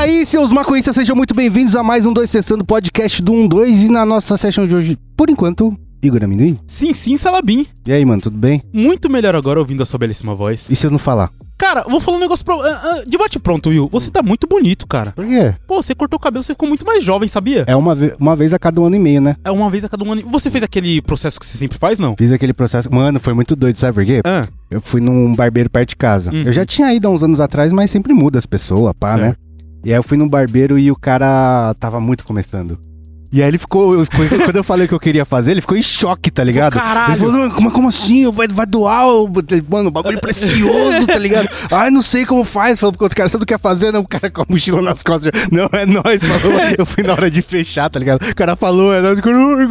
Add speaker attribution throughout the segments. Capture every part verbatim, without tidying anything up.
Speaker 1: aí, seus maconhistas, sejam muito bem-vindos a mais um dois Testando, podcast do um dois. E na nossa session de hoje, por enquanto, Igor Amendoim.
Speaker 2: Sim, sim, Salabim.
Speaker 1: E aí, mano, tudo bem?
Speaker 2: Muito melhor agora ouvindo a sua belíssima voz.
Speaker 1: E se eu não falar?
Speaker 2: Cara, vou falar um negócio pra... Uh, uh, de bate pronto, Will. Você tá muito bonito, cara.
Speaker 1: Por quê?
Speaker 2: Pô, você cortou o cabelo, você ficou muito mais jovem, sabia?
Speaker 1: É uma, ve- uma vez a cada um ano e meio, né?
Speaker 2: É uma vez a cada um ano. Você fez aquele processo que você sempre faz, não?
Speaker 1: Fiz aquele processo. Mano, foi muito doido, sabe por quê?
Speaker 2: Ah.
Speaker 1: Eu fui num barbeiro perto de casa.
Speaker 2: Uhum.
Speaker 1: Eu já tinha ido há uns anos atrás, mas sempre muda as pessoas, pá,
Speaker 2: Certo.
Speaker 1: né? E aí eu fui num barbeiro e o cara tava muito começando. E aí ele ficou, eu- quando eu falei o que eu queria fazer, ele ficou em choque, tá ligado?
Speaker 2: Caralho.
Speaker 1: Ele falou, como, como assim? Vai, vai doar, o- mano, o bagulho precioso, tá ligado? Ai, não sei como faz. Falou pro outro cara, você não quer fazer? Não, o cara com a mochila nas costas. Não, é nóis, falou. Eu fui na hora de fechar, tá ligado? O cara falou, é nóis.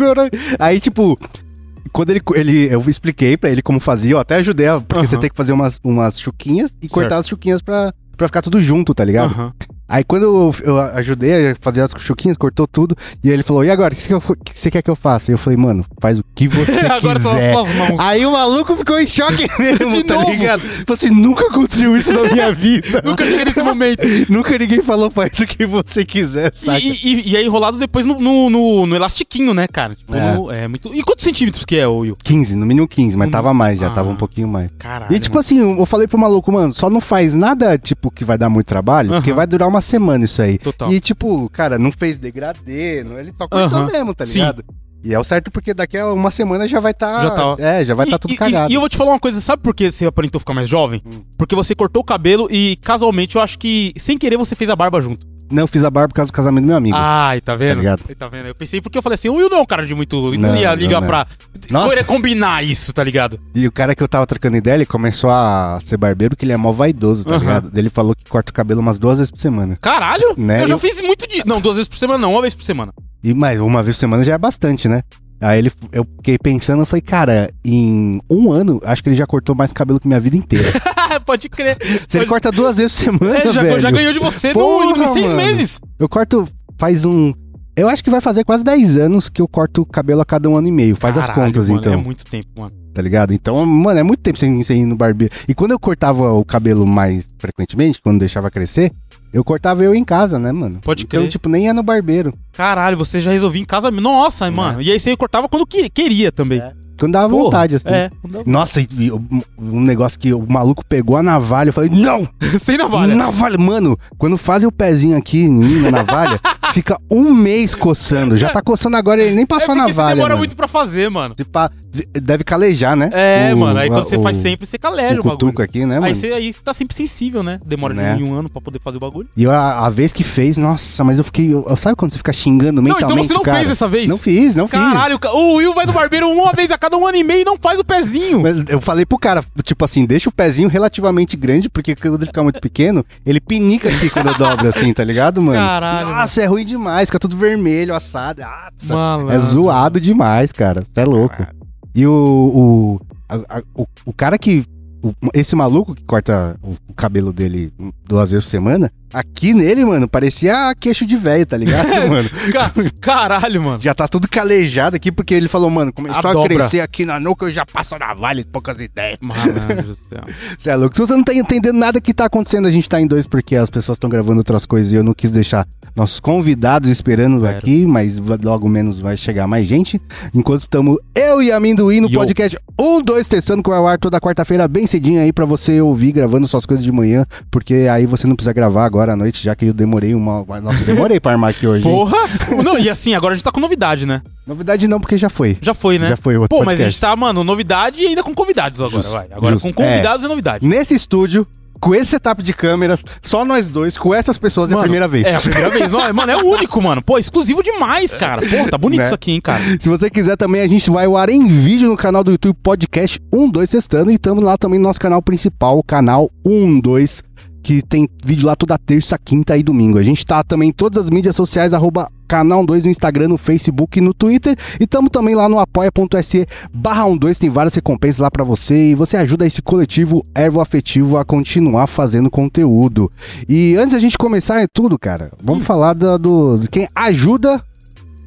Speaker 1: Aí, tipo... Quando ele, ele, eu expliquei pra ele como fazia, eu até ajudei, porque
Speaker 2: Uhum.
Speaker 1: você tem que fazer umas, umas chuquinhas e
Speaker 2: Certo.
Speaker 1: cortar as chuquinhas pra, pra ficar tudo junto, tá ligado?
Speaker 2: Aham.
Speaker 1: Aí quando eu, eu ajudei a fazer as chuquinhas, cortou tudo, e aí ele falou, e agora, o que, você- o que você quer que eu faça? E eu falei, mano, faz o que você
Speaker 2: Agora são as
Speaker 1: quiser.
Speaker 2: suas mãos.
Speaker 1: Aí o maluco ficou em choque mesmo,
Speaker 2: De
Speaker 1: tá
Speaker 2: novo?
Speaker 1: ligado? Falei assim, nunca aconteceu isso na minha vida.
Speaker 2: Nunca cheguei nesse momento.
Speaker 1: Nunca ninguém falou, faz o que você quiser, saca?
Speaker 2: E, e, e aí rolado depois no, no, no, no elastiquinho, né, cara? Tipo,
Speaker 1: É.
Speaker 2: no- é muito... E quantos centímetros que é, ô Will?
Speaker 1: quinze, no mínimo quinze, mas
Speaker 2: No
Speaker 1: tava mais já,
Speaker 2: Ah.
Speaker 1: tava um pouquinho mais.
Speaker 2: Caralho.
Speaker 1: E tipo assim, eu falei pro maluco, mano, só não faz nada, tipo, que vai dar muito trabalho,
Speaker 2: Aham.
Speaker 1: porque vai durar uma semana isso aí.
Speaker 2: Total.
Speaker 1: E tipo, cara, não fez degradê, não, ele só cortou
Speaker 2: Aham.
Speaker 1: mesmo, tá
Speaker 2: Sim.
Speaker 1: ligado? E é o certo porque daqui a uma semana já vai tá...
Speaker 2: Já tá-
Speaker 1: É, já vai estar
Speaker 2: E-
Speaker 1: tudo
Speaker 2: e,
Speaker 1: cagado.
Speaker 2: E, e eu vou te falar uma coisa, sabe por que você aparentou ficar mais jovem?
Speaker 1: Hum.
Speaker 2: Porque você cortou o cabelo e casualmente eu acho que, sem querer, você fez a barba junto.
Speaker 1: Não, eu fiz a barba por causa do casamento do meu amigo.
Speaker 2: Ai, tá vendo?
Speaker 1: Tá ligado?
Speaker 2: Tá vendo? Eu pensei porque eu falei assim, o Will não é um cara de muito... Não,
Speaker 1: Não,
Speaker 2: ia
Speaker 1: não,
Speaker 2: ligar
Speaker 1: não.
Speaker 2: pra...
Speaker 1: Nossa.
Speaker 2: Querer combinar isso, tá ligado?
Speaker 1: E o cara que eu tava trocando ideia, ele começou a ser barbeiro, que ele é mó vaidoso, tá
Speaker 2: Aham.
Speaker 1: ligado? Ele falou que corta o cabelo umas duas vezes por semana.
Speaker 2: Caralho!
Speaker 1: Né?
Speaker 2: Eu já
Speaker 1: Eu-
Speaker 2: fiz muito de... Não, duas vezes por semana não, uma vez por semana.
Speaker 1: E mais, uma vez por semana já é bastante, né? Aí ele, eu fiquei pensando, eu falei, cara, em um ano, acho que ele já cortou mais cabelo que minha vida inteira.
Speaker 2: Pode crer.
Speaker 1: Se ele
Speaker 2: Pode-
Speaker 1: corta duas vezes por semana,
Speaker 2: É, já,
Speaker 1: velho.
Speaker 2: já ganhou de você no,
Speaker 1: Porra,
Speaker 2: em seis
Speaker 1: mano.
Speaker 2: meses.
Speaker 1: Eu corto, faz um... Eu acho que vai fazer quase dez anos que eu corto o cabelo a cada um ano e meio. Faz as
Speaker 2: Caralho,
Speaker 1: contas,
Speaker 2: mano,
Speaker 1: então.
Speaker 2: É muito tempo, mano.
Speaker 1: Tá ligado? Então, mano, é muito tempo sem, sem ir no barbeiro. E quando eu cortava o cabelo mais frequentemente, quando deixava crescer, eu cortava eu em casa, né, mano?
Speaker 2: Pode
Speaker 1: Então,
Speaker 2: crer.
Speaker 1: tipo, nem ia no barbeiro.
Speaker 2: Caralho, você já resolvia em casa... Nossa, mano. E aí você cortava quando que- queria também.
Speaker 1: É. Quando dava
Speaker 2: Porra,
Speaker 1: vontade, assim.
Speaker 2: É.
Speaker 1: Nossa, e, e um um negócio que o maluco pegou a navalha, eu falei, não!
Speaker 2: Sem navalha.
Speaker 1: Navalha, mano, quando fazem o pezinho aqui em mim, na navalha, fica um mês coçando. Já tá coçando agora, ele nem
Speaker 2: É
Speaker 1: passou a
Speaker 2: porque você
Speaker 1: navalha,
Speaker 2: demora
Speaker 1: mano.
Speaker 2: muito pra fazer, mano.
Speaker 1: Tipo, ah, deve calejar, né?
Speaker 2: É,
Speaker 1: O-
Speaker 2: mano. Aí quando você
Speaker 1: o-
Speaker 2: faz sempre, você caleja
Speaker 1: o
Speaker 2: o bagulho.
Speaker 1: cutuco aqui, né, mano?
Speaker 2: Aí você, aí você tá sempre sensível, né? Demora
Speaker 1: Né?
Speaker 2: de um ano pra poder fazer o bagulho.
Speaker 1: E eu, a, a vez que fez, nossa, mas eu fiquei... Eu, sabe quando você fica xingando
Speaker 2: Não,
Speaker 1: mentalmente
Speaker 2: então você não
Speaker 1: o cara?
Speaker 2: fez dessa vez?
Speaker 1: Não fiz, não fiz.
Speaker 2: Caralho, ca- o Will vai no barbeiro uma vez a cada um ano e meio e não faz o pezinho.
Speaker 1: Mas eu falei pro cara, tipo assim, deixa o pezinho relativamente grande, porque quando ele ficar muito pequeno, ele pinica aqui quando eu dobro assim, tá ligado, mano?
Speaker 2: Caralho,
Speaker 1: Nossa, é ruim demais, fica tudo vermelho, assado. Nossa,
Speaker 2: Malandro.
Speaker 1: é zoado demais, cara. Você é louco. E o, o, a- a- o, o cara que... o- esse maluco que corta o, o cabelo dele duas vezes por semana, aqui nele, mano, parecia queixo de velho, tá ligado, mano?
Speaker 2: Ca- Caralho, mano.
Speaker 1: Já tá tudo calejado aqui, porque ele falou, mano, começou
Speaker 2: A
Speaker 1: a,
Speaker 2: dobra.
Speaker 1: crescer aqui na nuca, eu já passo na vale, poucas ideias.
Speaker 2: Malandro do céu.
Speaker 1: Você é louco. Se você não tá entendendo nada que tá acontecendo, a gente tá em dois porque as pessoas estão gravando outras coisas e eu não quis deixar nossos convidados esperando
Speaker 2: Claro.
Speaker 1: aqui, mas logo menos vai chegar mais gente. Enquanto estamos eu e Amendoim no
Speaker 2: Yo.
Speaker 1: podcast um, dois, testando com o ar toda quarta-feira, bem cedinho aí pra você ouvir gravando suas coisas de manhã, porque aí você não precisa gravar agora à noite, já que eu demorei uma... Nossa, eu demorei pra armar aqui hoje. hein?
Speaker 2: Porra! Não, e assim, agora a gente tá com novidade, né?
Speaker 1: Novidade não, porque já foi.
Speaker 2: Já foi, né?
Speaker 1: Já foi o outro
Speaker 2: Pô, mas a
Speaker 1: podcast.
Speaker 2: gente tá, mano, novidade e ainda com convidados agora,
Speaker 1: Justo,
Speaker 2: vai. Agora
Speaker 1: justo.
Speaker 2: com convidados é, novidade.
Speaker 1: Nesse estúdio, com esse setup de câmeras, só nós dois, com essas pessoas, é a
Speaker 2: Mano,
Speaker 1: primeira vez.
Speaker 2: É a primeira vez. Não, é- mano, é o único, mano. Pô, exclusivo demais, cara. Pô, tá bonito
Speaker 1: Né?
Speaker 2: isso aqui, hein, cara.
Speaker 1: Se você quiser também, a gente vai ao ar em vídeo no canal do YouTube Podcast um dois Testando e estamos lá também no nosso canal principal, o canal um dois, que tem vídeo lá toda terça, quinta e domingo. A gente tá também em todas as mídias sociais, arroba canal um dois no Instagram, no Facebook e no Twitter. E estamos também lá no apoia.se barra um dois, tem várias recompensas lá pra você e você ajuda esse coletivo ervo afetivo a continuar fazendo conteúdo. E antes da gente começar em tudo, cara, vamos falar da- do, de quem ajuda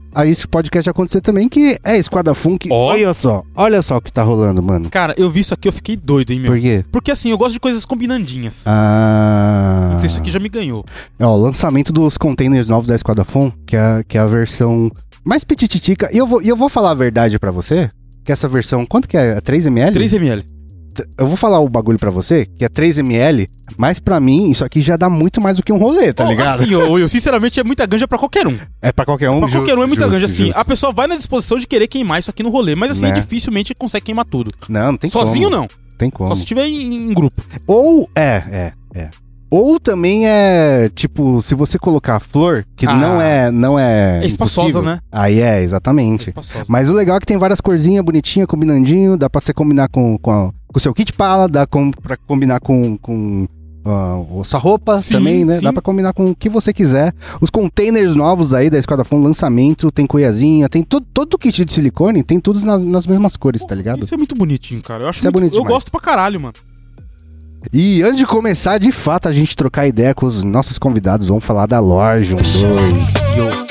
Speaker 1: a esse podcast acontecer também, que é Esquadra Funk.
Speaker 2: Ó.
Speaker 1: Olha só, olha só o que tá rolando, mano.
Speaker 2: Cara, eu vi isso aqui, eu fiquei doido, hein, meu?
Speaker 1: Por quê?
Speaker 2: Porque assim, eu gosto de coisas combinandinhas.
Speaker 1: Ah...
Speaker 2: Então isso aqui já me ganhou.
Speaker 1: É, ó, o lançamento dos containers novos da Esquadra Funk, que é, que é a versão mais petititica. E eu vou, e eu vou falar a verdade pra você, que essa versão, quanto que é? É três mililitros?
Speaker 2: três mililitros.
Speaker 1: Eu vou falar o bagulho pra você, que é três mililitros, mas pra mim isso aqui já dá muito mais do que um rolê, tá
Speaker 2: Oh,
Speaker 1: ligado?
Speaker 2: assim, eu, eu sinceramente é muita ganja pra qualquer um.
Speaker 1: É pra qualquer um.
Speaker 2: Pra
Speaker 1: justo,
Speaker 2: qualquer um é muita
Speaker 1: justo,
Speaker 2: ganja, assim.
Speaker 1: justo.
Speaker 2: A pessoa vai na disposição de querer queimar isso aqui no rolê, mas assim,
Speaker 1: Né?
Speaker 2: dificilmente consegue queimar tudo.
Speaker 1: Não, não tem
Speaker 2: Sozinho
Speaker 1: como.
Speaker 2: não.
Speaker 1: Tem como.
Speaker 2: Só se estiver em, em grupo.
Speaker 1: Ou, é, é, é. Ou também é, tipo, se você colocar flor, que
Speaker 2: Ah.
Speaker 1: não é, não é
Speaker 2: É espaçosa,
Speaker 1: impossível,
Speaker 2: né?
Speaker 1: Aí é, exatamente.
Speaker 2: É espaçosa.
Speaker 1: Mas o legal é que tem várias corzinhas bonitinhas, combinandinho, dá pra você combinar com, com, a- com o seu kit pala, dá com, pra combinar com, com ah, a sua roupa
Speaker 2: Sim,
Speaker 1: também, né?
Speaker 2: sim.
Speaker 1: Dá pra combinar com o que você quiser. Os containers novos aí da Esquadra Funk, lançamento, tem cuiazinha, tem todo, todo o kit de silicone, tem todos nas, nas mesmas cores, tá ligado?
Speaker 2: Isso é muito bonitinho, cara. Eu acho
Speaker 1: Isso é
Speaker 2: muito-
Speaker 1: bonito
Speaker 2: Eu
Speaker 1: demais.
Speaker 2: gosto pra caralho, mano.
Speaker 1: E antes de começar, de fato, a gente trocar ideia com os nossos convidados, vamos falar da loja um dois.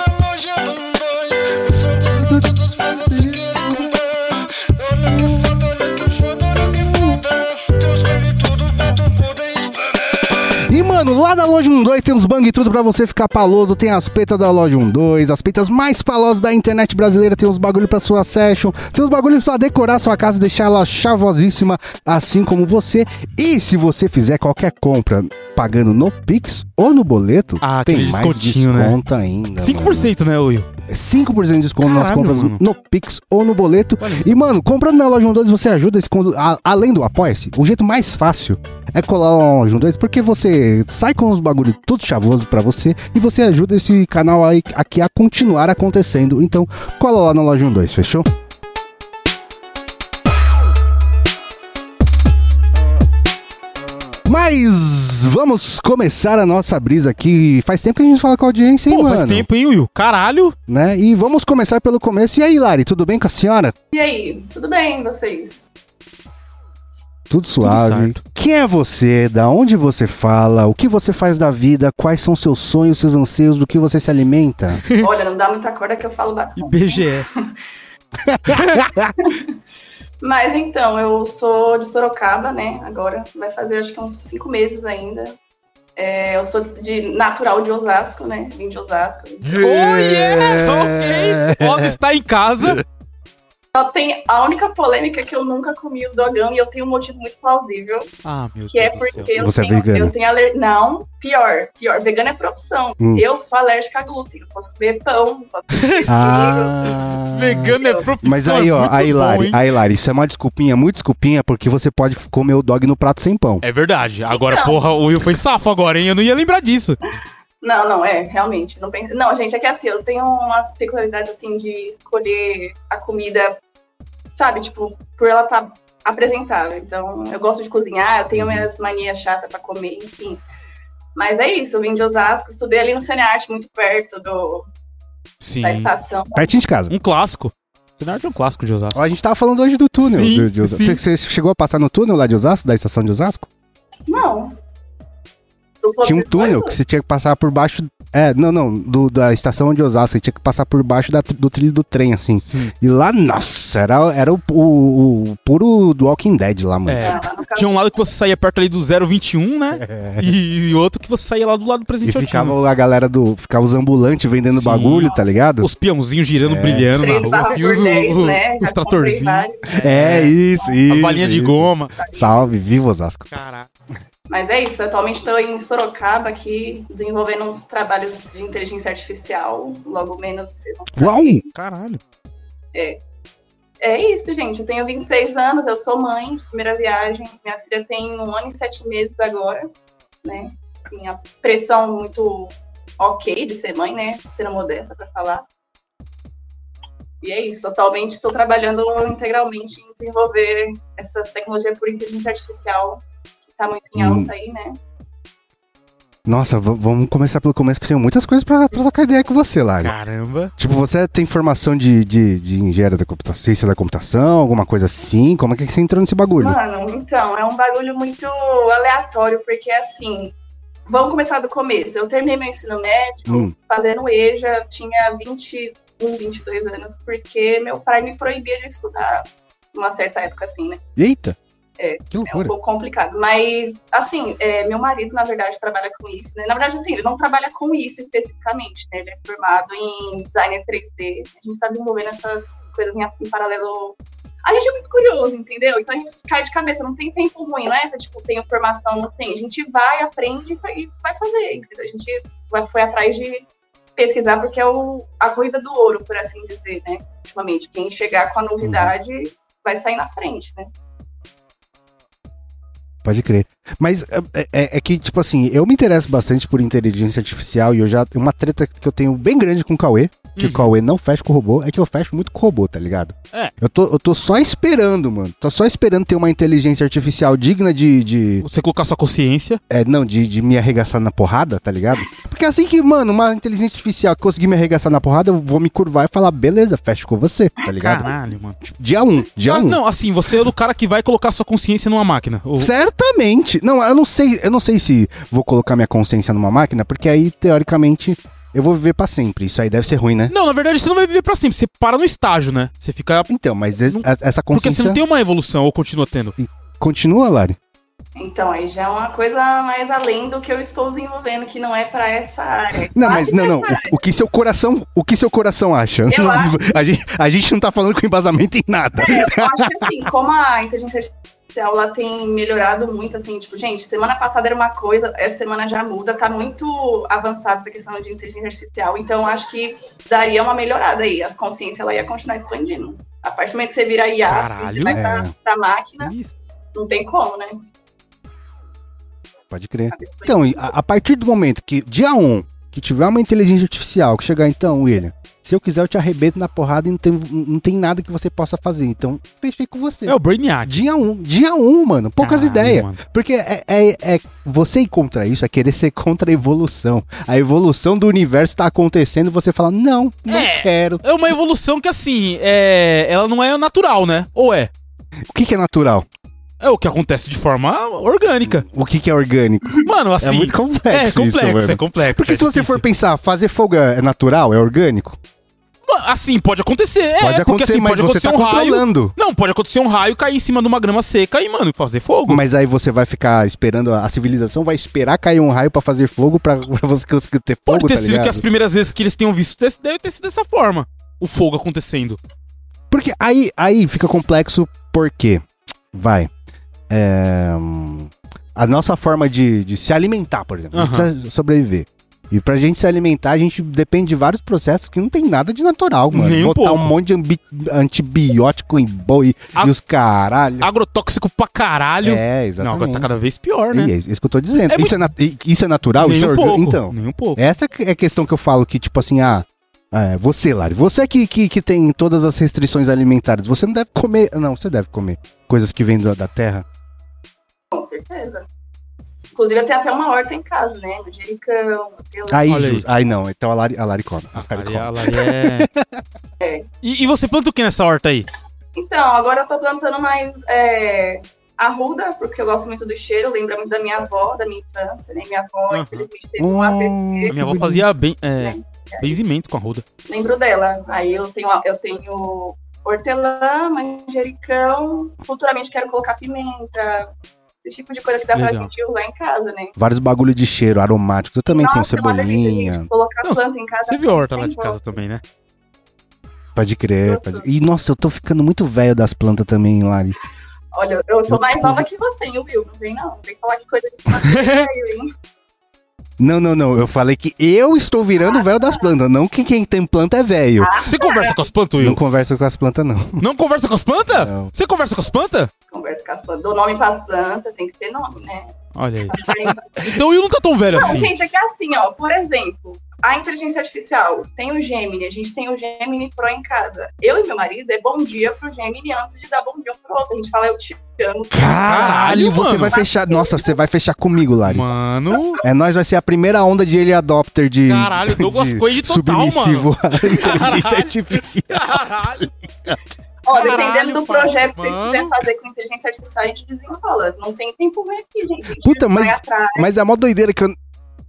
Speaker 1: E, mano, lá na loja um dois tem uns bang tudo pra você ficar paloso. Tem as peitas da loja um dois, as peitas mais palosas da internet brasileira. Tem uns bagulho pra sua session, tem uns bagulhos pra decorar sua casa e deixar ela chavosíssima, assim como você. E se você fizer qualquer compra pagando no Pix ou no boleto,
Speaker 2: Ah,
Speaker 1: tem
Speaker 2: aquele
Speaker 1: mais
Speaker 2: descontinho, né?
Speaker 1: desconto ainda.
Speaker 2: cinco por cento, né, Will?
Speaker 1: mano. cinco por cento de desconto nas
Speaker 2: Caralho,
Speaker 1: compras
Speaker 2: mano.
Speaker 1: no Pix ou no boleto.
Speaker 2: Olha aí.
Speaker 1: E, mano, comprando na loja um dois, você ajuda esse condu- a- além do Apoia-se. O jeito mais fácil é colar lá na loja um dois, porque você sai com os bagulho tudo chavoso pra você e você ajuda esse canal aí aqui a continuar acontecendo. Então, cola lá na loja um dois, fechou? Mas vamos começar a nossa brisa aqui. Faz tempo que a gente fala com a audiência, hein,
Speaker 2: Pô,
Speaker 1: mano?
Speaker 2: faz tempo, hein, Will? Caralho.
Speaker 1: Né? E vamos começar pelo começo. E aí, Lari, tudo bem com a senhora?
Speaker 3: E aí, tudo bem, vocês?
Speaker 1: Tudo suave.
Speaker 2: certo.
Speaker 1: Quem é você? Da onde você fala? O que você faz da vida? Quais são seus sonhos, seus anseios? Do que você se alimenta?
Speaker 3: Olha, não dá muita corda que eu falo bastante.
Speaker 2: I B G E.
Speaker 3: Mas então, eu sou de Sorocaba, né? Agora vai fazer acho que uns cinco meses ainda. É, eu sou de natural de Osasco, né? Vim de Osasco.
Speaker 2: Oh, yeah! Ok. Oz está em casa.
Speaker 3: Só tem a única polêmica que eu nunca comi o dogão e eu tenho um motivo muito plausível.
Speaker 2: Ah, meu
Speaker 3: Que é
Speaker 2: Deus do céu.
Speaker 3: porque eu
Speaker 1: Você é
Speaker 3: tenho,
Speaker 1: vegana?
Speaker 3: eu tenho alergia. Não, pior, pior. Vegana é por opção.
Speaker 1: Hum.
Speaker 3: Eu sou alérgica a glúten. Não posso comer pão, não posso comer trigo.
Speaker 1: Ah.
Speaker 2: Vegano é profissão.
Speaker 1: Mas aí,
Speaker 2: é
Speaker 1: ó,
Speaker 2: muito
Speaker 1: aí,
Speaker 2: bom,
Speaker 1: Lari,
Speaker 2: hein?
Speaker 1: aí, Lari, isso é uma desculpinha, muito desculpinha, porque você pode comer o dog no prato sem pão.
Speaker 2: É verdade. Agora,
Speaker 3: Então.
Speaker 2: porra, o Will foi safo agora, hein? Eu não ia lembrar disso.
Speaker 3: Não, não, é, realmente. Não, pense... não, gente, é que assim, eu tenho umas peculiaridades assim de escolher a comida, sabe, tipo, por ela estar apresentável. Então, eu gosto de cozinhar, eu tenho minhas manias chatas pra comer, enfim. Mas é isso, eu vim de Osasco, estudei ali no Cinearte, muito perto do,
Speaker 2: Sim.
Speaker 3: da estação.
Speaker 1: Pertinho de casa.
Speaker 2: Um clássico. Cinearte é um clássico de Osasco.
Speaker 1: Ó, a gente tava falando hoje do túnel.
Speaker 2: Sim,
Speaker 1: de- de Osasco.
Speaker 2: sim.
Speaker 1: Você, você chegou a passar no túnel lá de Osasco, da estação de Osasco?
Speaker 3: Não. Do
Speaker 1: Tinha um
Speaker 3: Floriano,
Speaker 1: túnel que você tinha que passar por baixo. É, não, não, do- da estação de Osasco, você tinha que passar por baixo da- do trilho do trem, assim.
Speaker 2: Sim.
Speaker 1: E lá, nossa, era, era o, o- o puro do Walking Dead lá, mano.
Speaker 2: É.
Speaker 3: Não, lá no caso-
Speaker 2: Tinha um lado que você saía perto ali do zero vinte e um, né? E, e outro que você saía lá do lado do
Speaker 1: E
Speaker 2: Presidente
Speaker 1: ficava
Speaker 2: Altino.
Speaker 1: a galera do. Ficava os ambulantes vendendo
Speaker 2: Sim.
Speaker 1: bagulho, tá ligado?
Speaker 2: Os peãozinhos girando,
Speaker 1: É.
Speaker 2: brilhando na
Speaker 3: Três
Speaker 2: rua.
Speaker 3: barras
Speaker 2: Assim,
Speaker 3: por
Speaker 2: os,
Speaker 3: dez,
Speaker 2: o-
Speaker 3: né?
Speaker 2: os
Speaker 3: Já comprei
Speaker 2: tratorzinhos.
Speaker 3: vários.
Speaker 1: É, isso, isso.
Speaker 2: As balinhas de
Speaker 1: isso.
Speaker 2: goma.
Speaker 1: Salve, viva Osasco.
Speaker 2: Caraca.
Speaker 3: Mas é isso, atualmente estou em Sorocaba aqui, desenvolvendo uns trabalhos de inteligência artificial, logo menos vocês vão saber.
Speaker 1: Uau!
Speaker 2: Caralho.
Speaker 3: É isso, gente, eu tenho vinte e seis anos, eu sou mãe de primeira viagem, minha filha tem um ano e sete meses agora, né, assim, a pressão muito ok de ser mãe, né, sendo modesta pra falar. E é isso, atualmente estou trabalhando integralmente em desenvolver essas tecnologias por inteligência artificial, que tá muito em alta aí, né.
Speaker 1: Nossa, v- vamos começar pelo começo, que eu tenho muitas coisas pra, pra trocar ideia com você, Lari.
Speaker 2: Caramba.
Speaker 1: Tipo, você tem formação de, de, de engenharia da computação, ciência da computação, alguma coisa assim? Como é que você entrou nesse bagulho?
Speaker 3: Mano, então, é um bagulho muito aleatório, porque assim, vamos começar do começo. Eu terminei meu ensino médio
Speaker 1: Hum.
Speaker 3: fazendo E J A, tinha vinte e um, vinte e dois anos, porque meu pai me proibia de estudar numa certa época, assim, né?
Speaker 1: Eita!
Speaker 3: É,
Speaker 1: Que
Speaker 3: É um
Speaker 1: loucura.
Speaker 3: pouco complicado. Mas, assim, é, meu marido, na verdade, trabalha com isso, né? Na verdade, assim, ele não trabalha com isso especificamente, né? Ele é formado em designer três D. A gente tá desenvolvendo essas coisas em, em paralelo. A gente é muito curioso, entendeu? Então a gente cai de cabeça, não tem tempo ruim, não é essa, tipo, tenho formação, não tem. A gente vai, aprende e vai- e vai fazer, entendeu? A gente vai, foi atrás de pesquisar, porque é o, a corrida do ouro, por assim dizer, né? Ultimamente, quem chegar com a novidade vai sair na frente, né?
Speaker 1: Pode crer. Mas é, é- é que, tipo assim, eu me interesso bastante por inteligência artificial e eu já. Uma treta que eu tenho bem grande com o Cauê, que
Speaker 2: Uhum.
Speaker 1: o Cauê não fecha com o robô, é que eu fecho muito com o robô, tá ligado?
Speaker 2: É.
Speaker 1: Eu tô, eu tô só esperando, mano. Tô só esperando ter uma inteligência artificial digna de. de
Speaker 2: Você colocar sua consciência.
Speaker 1: é, não, de, de me arregaçar na porrada, tá ligado? Porque assim que, mano, uma inteligência artificial conseguir me arregaçar na porrada, eu vou me curvar e falar, beleza, fecho com você, tá ligado?
Speaker 2: Caralho, mano.
Speaker 1: Dia um, dia
Speaker 2: Ah,
Speaker 1: um.
Speaker 2: não, assim, você é o cara que vai colocar sua consciência numa máquina. O-
Speaker 1: Certamente. Não, eu não sei, eu não sei se vou colocar minha consciência numa máquina, porque aí, teoricamente, eu vou viver pra sempre. Isso aí deve ser ruim, né?
Speaker 2: Não, na verdade, você não vai viver pra sempre. Você para no estágio, né? Você fica.
Speaker 1: Então, mas es-
Speaker 2: Não-
Speaker 1: a- essa
Speaker 2: Porque você
Speaker 1: consciência
Speaker 2: não tem uma evolução, ou continua tendo.
Speaker 1: continua, Lari?
Speaker 3: Então, aí já é uma coisa mais além do que eu estou desenvolvendo, que não é pra essa área.
Speaker 1: Não,
Speaker 3: Quase
Speaker 1: mas não, não.
Speaker 3: pra essa
Speaker 1: O, o que seu coração, o que seu coração acha?
Speaker 3: Eu
Speaker 1: Não,
Speaker 3: acho.
Speaker 1: a, gente, a gente não tá falando com embasamento em nada.
Speaker 3: área. Eu acho que assim, como a inteligência artificial ela tem melhorado muito, assim, tipo, gente, semana passada era uma coisa, essa semana já muda, tá muito avançada essa questão de inteligência artificial, então eu acho que daria uma melhorada aí, a consciência ela ia continuar expandindo. A partir do momento que você vira I A,
Speaker 2: Caralho.
Speaker 3: você vai pra,
Speaker 1: É.
Speaker 3: pra máquina,
Speaker 2: Sinistro.
Speaker 3: não tem como, né?
Speaker 1: Pode crer. Então, e a, a partir do momento que, dia um, que tiver uma inteligência artificial, que chegar, então, William, se eu quiser eu te arrebento na porrada e não tem, não tem nada que você possa fazer. Então, fechei com você.
Speaker 2: É o Brainiac.
Speaker 1: Dia um, dia um, mano. Poucas
Speaker 2: Caralho,
Speaker 1: ideias.
Speaker 2: mano.
Speaker 1: Porque é, é, é- você ir contra isso é querer ser contra a evolução. A evolução do universo tá acontecendo e você fala, não, não
Speaker 2: É.
Speaker 1: quero.
Speaker 2: É uma evolução que, assim, é... ela não é natural, né? Ou é?
Speaker 1: O que, que é natural?
Speaker 2: É o que acontece de forma orgânica.
Speaker 1: O que, que é orgânico?
Speaker 2: Mano, assim.
Speaker 1: é muito complexo,
Speaker 2: É complexo,
Speaker 1: isso, mano.
Speaker 2: é complexo.
Speaker 1: Porque
Speaker 2: é
Speaker 1: se você
Speaker 2: difícil.
Speaker 1: for pensar, fazer fogo é natural, é orgânico?
Speaker 2: Assim, pode acontecer. É,
Speaker 1: Pode
Speaker 2: porque
Speaker 1: acontecer,
Speaker 2: assim,
Speaker 1: mas
Speaker 2: pode
Speaker 1: você
Speaker 2: acontecer
Speaker 1: tá
Speaker 2: um raio.
Speaker 1: controlando.
Speaker 2: Não, pode acontecer um raio cair em cima de uma grama seca e, mano, fazer fogo.
Speaker 1: Mas aí você vai ficar esperando, a civilização vai esperar cair um raio pra fazer fogo, pra, pra você conseguir ter fogo,
Speaker 2: Pode ter
Speaker 1: tá
Speaker 2: sido
Speaker 1: ligado?
Speaker 2: que as primeiras vezes que eles tenham visto desse- deve ter sido dessa forma. O fogo acontecendo.
Speaker 1: Porque aí, aí fica complexo porque, vai, é, hum, a nossa forma de, de se alimentar, por exemplo, a gente
Speaker 2: Aham.
Speaker 1: precisa sobreviver. E pra gente se alimentar, a gente depende de vários processos que não tem nada de natural, mano.
Speaker 2: Nem um
Speaker 1: Botar
Speaker 2: pouco.
Speaker 1: um monte de ambi- antibiótico em boi
Speaker 2: A-
Speaker 1: e os caralho.
Speaker 2: Agrotóxico pra caralho.
Speaker 1: É,
Speaker 2: Não,
Speaker 1: exatamente.
Speaker 2: agora tá cada vez pior, né?
Speaker 1: E é isso que eu tô dizendo.
Speaker 2: É
Speaker 1: isso, é nat- isso é natural?
Speaker 2: Nem
Speaker 1: Isso é
Speaker 2: um
Speaker 1: orgânico?
Speaker 2: pouco.
Speaker 1: Então,
Speaker 2: Nem um pouco.
Speaker 1: essa é a questão que eu falo que, tipo assim, ah, é, você, Lari, você que, que, que tem todas as restrições alimentares, você não deve comer. Não, você deve comer coisas que vêm da, da terra.
Speaker 3: Com certeza. Inclusive, eu tenho até uma horta em casa, né? Manjericão, hortelã.
Speaker 1: Aí,
Speaker 2: Olha aí.
Speaker 1: Jus, aí não, então a Lari, a Lari come. A Lari
Speaker 2: Lari-
Speaker 1: come.
Speaker 2: a Lari é...
Speaker 3: É.
Speaker 2: E, e você planta o que nessa horta aí?
Speaker 3: Então, agora eu tô plantando mais é, arruda, porque eu gosto muito do cheiro, lembra muito da minha avó, da minha infância, né? Minha avó,
Speaker 2: Aham.
Speaker 3: infelizmente, teve um A V C.
Speaker 1: Hum,
Speaker 2: A minha avó fazia bem, é, benzimento com a ruda.
Speaker 3: Lembro dela. Aí eu tenho, eu tenho hortelã, manjericão, futuramente quero colocar pimenta, esse tipo de coisa que dá pra
Speaker 2: Legal.
Speaker 3: gente usar em casa, né?
Speaker 1: vários bagulho de cheiro aromáticos. Eu também
Speaker 3: Nossa, é uma
Speaker 1: tenho
Speaker 3: delícia,
Speaker 1: cebolinha.
Speaker 3: gente, colocar
Speaker 2: Não,
Speaker 3: planta em casa.
Speaker 2: Você viu a horta lá
Speaker 3: sem
Speaker 2: de casa
Speaker 3: gosto.
Speaker 2: também, né?
Speaker 1: Pode crer. Pode... E nossa, eu tô ficando muito velho das plantas também, Lari.
Speaker 3: Olha, eu sou
Speaker 1: Eu,
Speaker 3: mais
Speaker 1: tipo-
Speaker 3: nova que você, hein, Will? Não vem não. Não vem falar que coisa que você veio, hein?
Speaker 1: Não, não, não. Eu falei que eu estou virando velho das plantas, não que quem tem planta é velho.
Speaker 2: Você conversa com as plantas,
Speaker 1: Não
Speaker 2: Will?
Speaker 1: converso com as plantas, não.
Speaker 2: Não conversa com as plantas?
Speaker 1: Não.
Speaker 2: Você conversa com as plantas?
Speaker 3: Conversa com as plantas. Dou nome pras plantas, tem que ter nome, né?
Speaker 2: Olha aí. Então o Will não tá tão velho
Speaker 3: Não,
Speaker 2: assim.
Speaker 3: gente, é que é assim, ó. Por exemplo, a inteligência artificial tem o Gemini, a gente tem o Gemini Pro em casa. Eu e meu marido é bom dia pro Gemini antes de dar bom dia pro outro. A gente fala, eu te amo.
Speaker 1: Caralho, você
Speaker 2: mano.
Speaker 1: vai fechar. Nossa, você vai fechar comigo, Lari.
Speaker 2: Mano,
Speaker 1: É, nós vai ser a primeira onda de early adopter de.
Speaker 2: Caralho, Douglas
Speaker 1: de
Speaker 2: Coelho total,
Speaker 1: submissivo à inteligência
Speaker 2: Caralho.
Speaker 1: artificial.
Speaker 2: caralho.
Speaker 3: Ó,
Speaker 2: Caralho,
Speaker 3: dependendo do
Speaker 2: pai,
Speaker 3: projeto que
Speaker 2: mano.
Speaker 3: você quiser fazer com inteligência artificial, a gente desenrola. Não tem tempo ruim aqui, gente. A gente
Speaker 1: Puta,
Speaker 3: vai
Speaker 1: mas-
Speaker 3: atrás.
Speaker 1: Mas é a mó doideira que eu.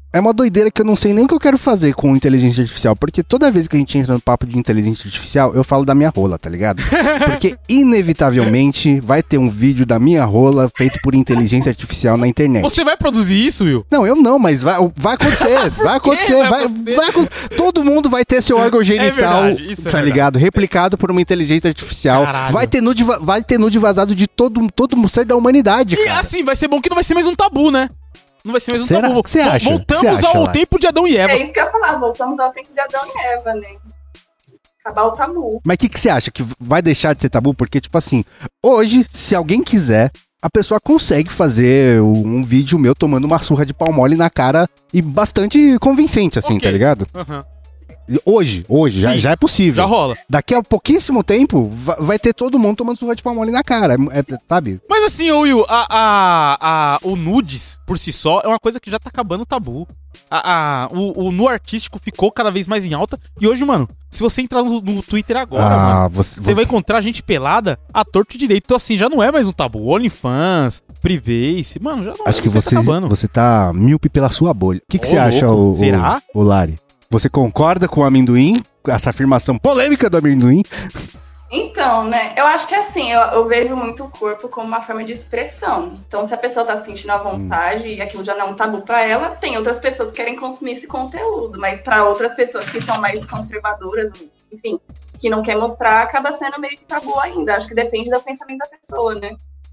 Speaker 1: É uma doideira que eu não sei nem o que eu quero fazer com inteligência artificial. Porque toda vez que a gente entra no papo de inteligência artificial, eu falo da minha rola, tá ligado? Porque inevitavelmente vai ter um vídeo da minha rola feito por inteligência artificial na internet.
Speaker 2: Você vai produzir isso, Will?
Speaker 1: Não, eu não, mas vai, vai acontecer. vai acontecer.
Speaker 2: Vai
Speaker 1: Vai,
Speaker 2: acontecer?
Speaker 1: vai acon- todo mundo vai ter seu órgão genital,
Speaker 2: verdade, isso é
Speaker 1: tá
Speaker 2: verdade.
Speaker 1: ligado? Replicado por uma inteligência artificial.
Speaker 2: Caralho.
Speaker 1: Vai ter, nude, va- vai ter nude vazado de todo, todo ser da humanidade,
Speaker 2: E
Speaker 1: cara.
Speaker 2: assim, vai ser bom que não vai ser mais um tabu, né? Não vai ser mais um
Speaker 1: Será?
Speaker 2: tabu.
Speaker 1: O que você acha?
Speaker 2: Voltamos
Speaker 1: O que você acha,
Speaker 2: ao
Speaker 1: Lari?
Speaker 2: tempo de Adão e Eva.
Speaker 3: É isso que eu ia falar, voltamos ao tempo de Adão e Eva, né? Acabar o tabu.
Speaker 1: Mas o que, que você acha? Que vai deixar de ser tabu? Porque, tipo assim, hoje, se alguém quiser, a pessoa consegue fazer um vídeo meu tomando uma surra de pau mole na cara e bastante convincente, assim,
Speaker 2: Ok.
Speaker 1: tá ligado?
Speaker 2: Aham.
Speaker 1: Hoje, hoje, já,
Speaker 2: Sim.
Speaker 1: já é possível.
Speaker 2: Já rola.
Speaker 1: Daqui a pouquíssimo tempo, va- vai ter todo mundo tomando surra de pau mole na cara, é, é- sabe?
Speaker 2: Mas assim, ô Will, a, a, a, o nudes, por si só, é uma coisa que já tá acabando o tabu. A, a, o, o nu artístico ficou cada vez mais em alta. E hoje, mano, se você entrar no, no Twitter agora, mano,
Speaker 1: você,
Speaker 2: você vai encontrar gente pelada a torto e direito. Então, assim, já não é mais um tabu. OnlyFans, Privacy, mano, já não
Speaker 1: Acho que
Speaker 2: isso aí
Speaker 1: você,
Speaker 2: tá acabando.
Speaker 1: você tá míope pela sua bolha. O que, que
Speaker 2: Ô,
Speaker 1: você acha,
Speaker 2: louco.
Speaker 1: o, o,
Speaker 2: Será?
Speaker 1: o Lari? Você concorda com o amendoim? Essa afirmação polêmica do amendoim?
Speaker 3: Então, né, eu acho que assim, eu, eu vejo muito o corpo como uma forma de expressão. Então, se a pessoa tá se sentindo à vontade e aquilo já não é um tabu pra ela, tem outras pessoas que querem consumir esse conteúdo, mas pra outras pessoas que são mais conservadoras, enfim, que não quer mostrar, acaba sendo meio que tabu ainda. Acho que depende do pensamento da pessoa, né?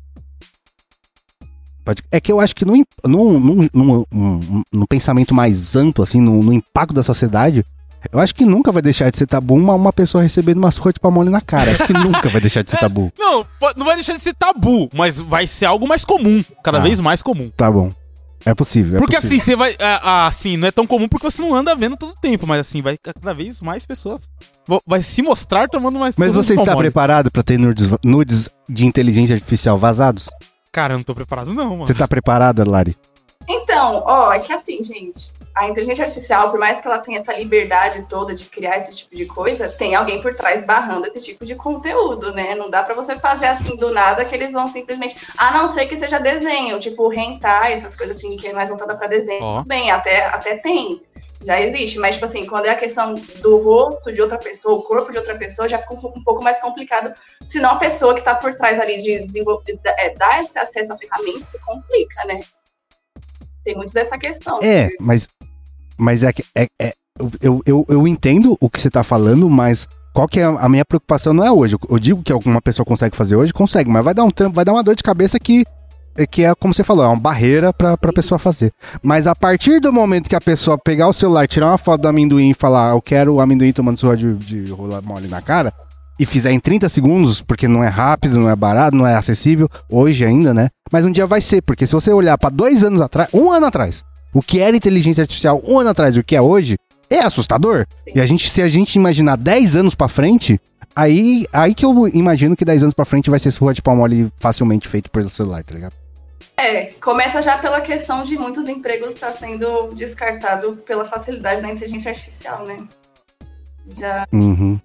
Speaker 1: Pode- É que eu acho que no, imp- no, no, no, no- no pensamento mais amplo, assim, no, no impacto da sociedade, eu acho que nunca vai deixar de ser tabu uma, uma pessoa recebendo uma surra de pau mole na cara. Acho que nunca vai deixar de ser tabu.
Speaker 2: Não, po- não vai deixar de ser tabu, mas vai ser algo mais comum. Cada
Speaker 1: Ah.
Speaker 2: vez mais comum.
Speaker 1: Tá bom. É possível. É
Speaker 2: Porque
Speaker 1: possível.
Speaker 2: assim, você vai. ah, ah, assim, não é tão comum porque você não anda vendo todo o tempo, mas assim, vai cada vez mais pessoas. vo- Vai se mostrar tomando mais
Speaker 1: Mas
Speaker 2: surras de
Speaker 1: você está
Speaker 2: pau mole.
Speaker 1: preparado pra ter nudes, nudes de inteligência artificial vazados?
Speaker 2: Cara, eu não tô preparado, não, mano.
Speaker 1: Você tá preparada, Lari?
Speaker 3: Então, ó, é que assim, gente, a inteligência artificial, por mais que ela tenha essa liberdade toda de criar esse tipo de coisa, tem alguém por trás barrando esse tipo de conteúdo, né? Não dá pra você fazer assim do nada que eles vão simplesmente, a não ser que seja desenho, tipo hentai, essas coisas assim que é mais voltada pra desenho.
Speaker 2: Ó.
Speaker 3: Tudo bem, até, até tem, já existe, mas tipo assim, quando é a questão do rosto de outra pessoa, o corpo de outra pessoa, já fica um, um pouco mais complicado, senão a pessoa que tá por trás ali de desenvolver, de, é, dar esse acesso à ferramenta se complica, né? Tem muito dessa questão.
Speaker 1: É, mas, mas é que é, é- eu, eu, eu entendo o que você tá falando, mas qual que é a, a minha preocupação não é hoje. Eu, eu digo que alguma pessoa consegue fazer hoje, consegue, mas vai dar um trampo, vai dar uma dor de cabeça que, é- que é, como você falou, é uma barreira pra, pra pessoa fazer. Mas a partir do momento que a pessoa pegar o celular, tirar uma foto do amendoim e falar, eu quero o amendoim tomando surra de, de rola mole na cara, e fizer em trinta segundos, porque não é rápido, não é barato, não é acessível, hoje ainda, né? Mas um dia vai ser, porque se você olhar pra dois anos atrás, um ano atrás, o que era inteligência artificial um ano atrás e o que é hoje, é assustador. E a gente, se a gente imaginar dez anos pra frente, aí, aí que eu imagino que dez anos pra frente vai ser surra de pau mole facilmente feito por celular, tá ligado?
Speaker 3: É, começa já pela questão de muitos empregos estar sendo descartado pela facilidade da inteligência artificial, né? Já.
Speaker 1: Uhum.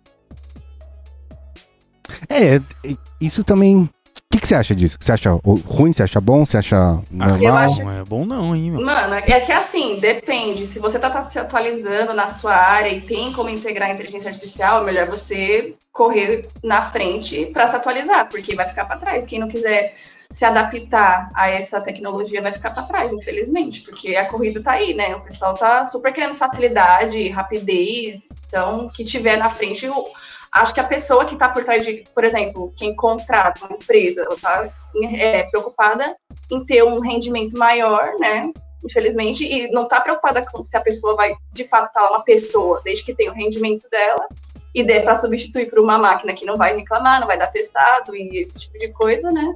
Speaker 1: É, isso também... O que, que você acha disso? Você acha ruim? Você acha bom? Você acha
Speaker 2: Ah,
Speaker 1: normal?
Speaker 3: eu acho-
Speaker 2: não é bom não, hein, meu.
Speaker 3: Mano, é que assim, depende. Se você tá, tá se atualizando na sua área e tem como integrar a inteligência artificial, é melhor você correr na frente pra se atualizar, porque vai ficar pra trás. Quem não quiser se adaptar a essa tecnologia vai ficar pra trás, infelizmente, porque a corrida tá aí, né? O pessoal tá super querendo facilidade, rapidez, então, que tiver na frente, eu acho que a pessoa que tá por trás de, por exemplo, quem contrata uma empresa, ela tá é, preocupada em ter um rendimento maior, né? Infelizmente, e não tá preocupada com se a pessoa vai, de fato, estar lá uma pessoa, desde que tenha o rendimento dela, e dê para substituir por uma máquina que não vai reclamar, não vai dar testado e esse tipo de coisa, né?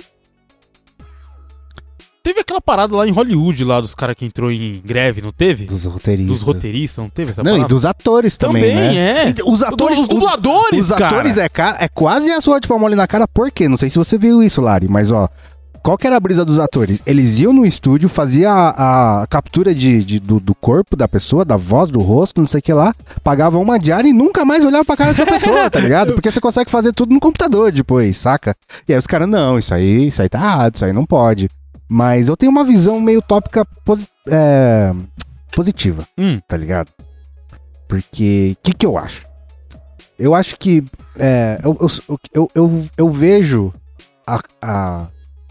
Speaker 2: Teve aquela parada lá em Hollywood, lá dos caras que entrou em greve, não teve?
Speaker 1: Dos roteiristas.
Speaker 2: Dos roteiristas, não teve essa
Speaker 1: Não,
Speaker 2: parada?
Speaker 1: e dos atores também,
Speaker 2: Também,
Speaker 1: né?
Speaker 2: é.
Speaker 1: E os atores,
Speaker 2: Os dubladores,
Speaker 1: os, os
Speaker 2: cara.
Speaker 1: atores é, cara, é quase a surra de pau mole na cara, por quê? Não sei se você viu isso, Lari, mas ó, qual que era a brisa dos atores? Eles iam no estúdio, faziam a, a captura de, de- do, do corpo da pessoa, da voz, do rosto, não sei o que lá, pagavam uma diária e nunca mais olhavam pra cara dessa pessoa, tá ligado? Porque você consegue fazer tudo no computador depois, saca? E aí os caras, não, isso aí, isso aí tá errado, isso aí não pode. Mas eu tenho uma visão meio tópica posi- é, positiva,
Speaker 2: Hum.
Speaker 1: tá ligado? Porque, o que que eu acho? Eu acho que é, eu, eu, eu, eu, eu vejo a, a,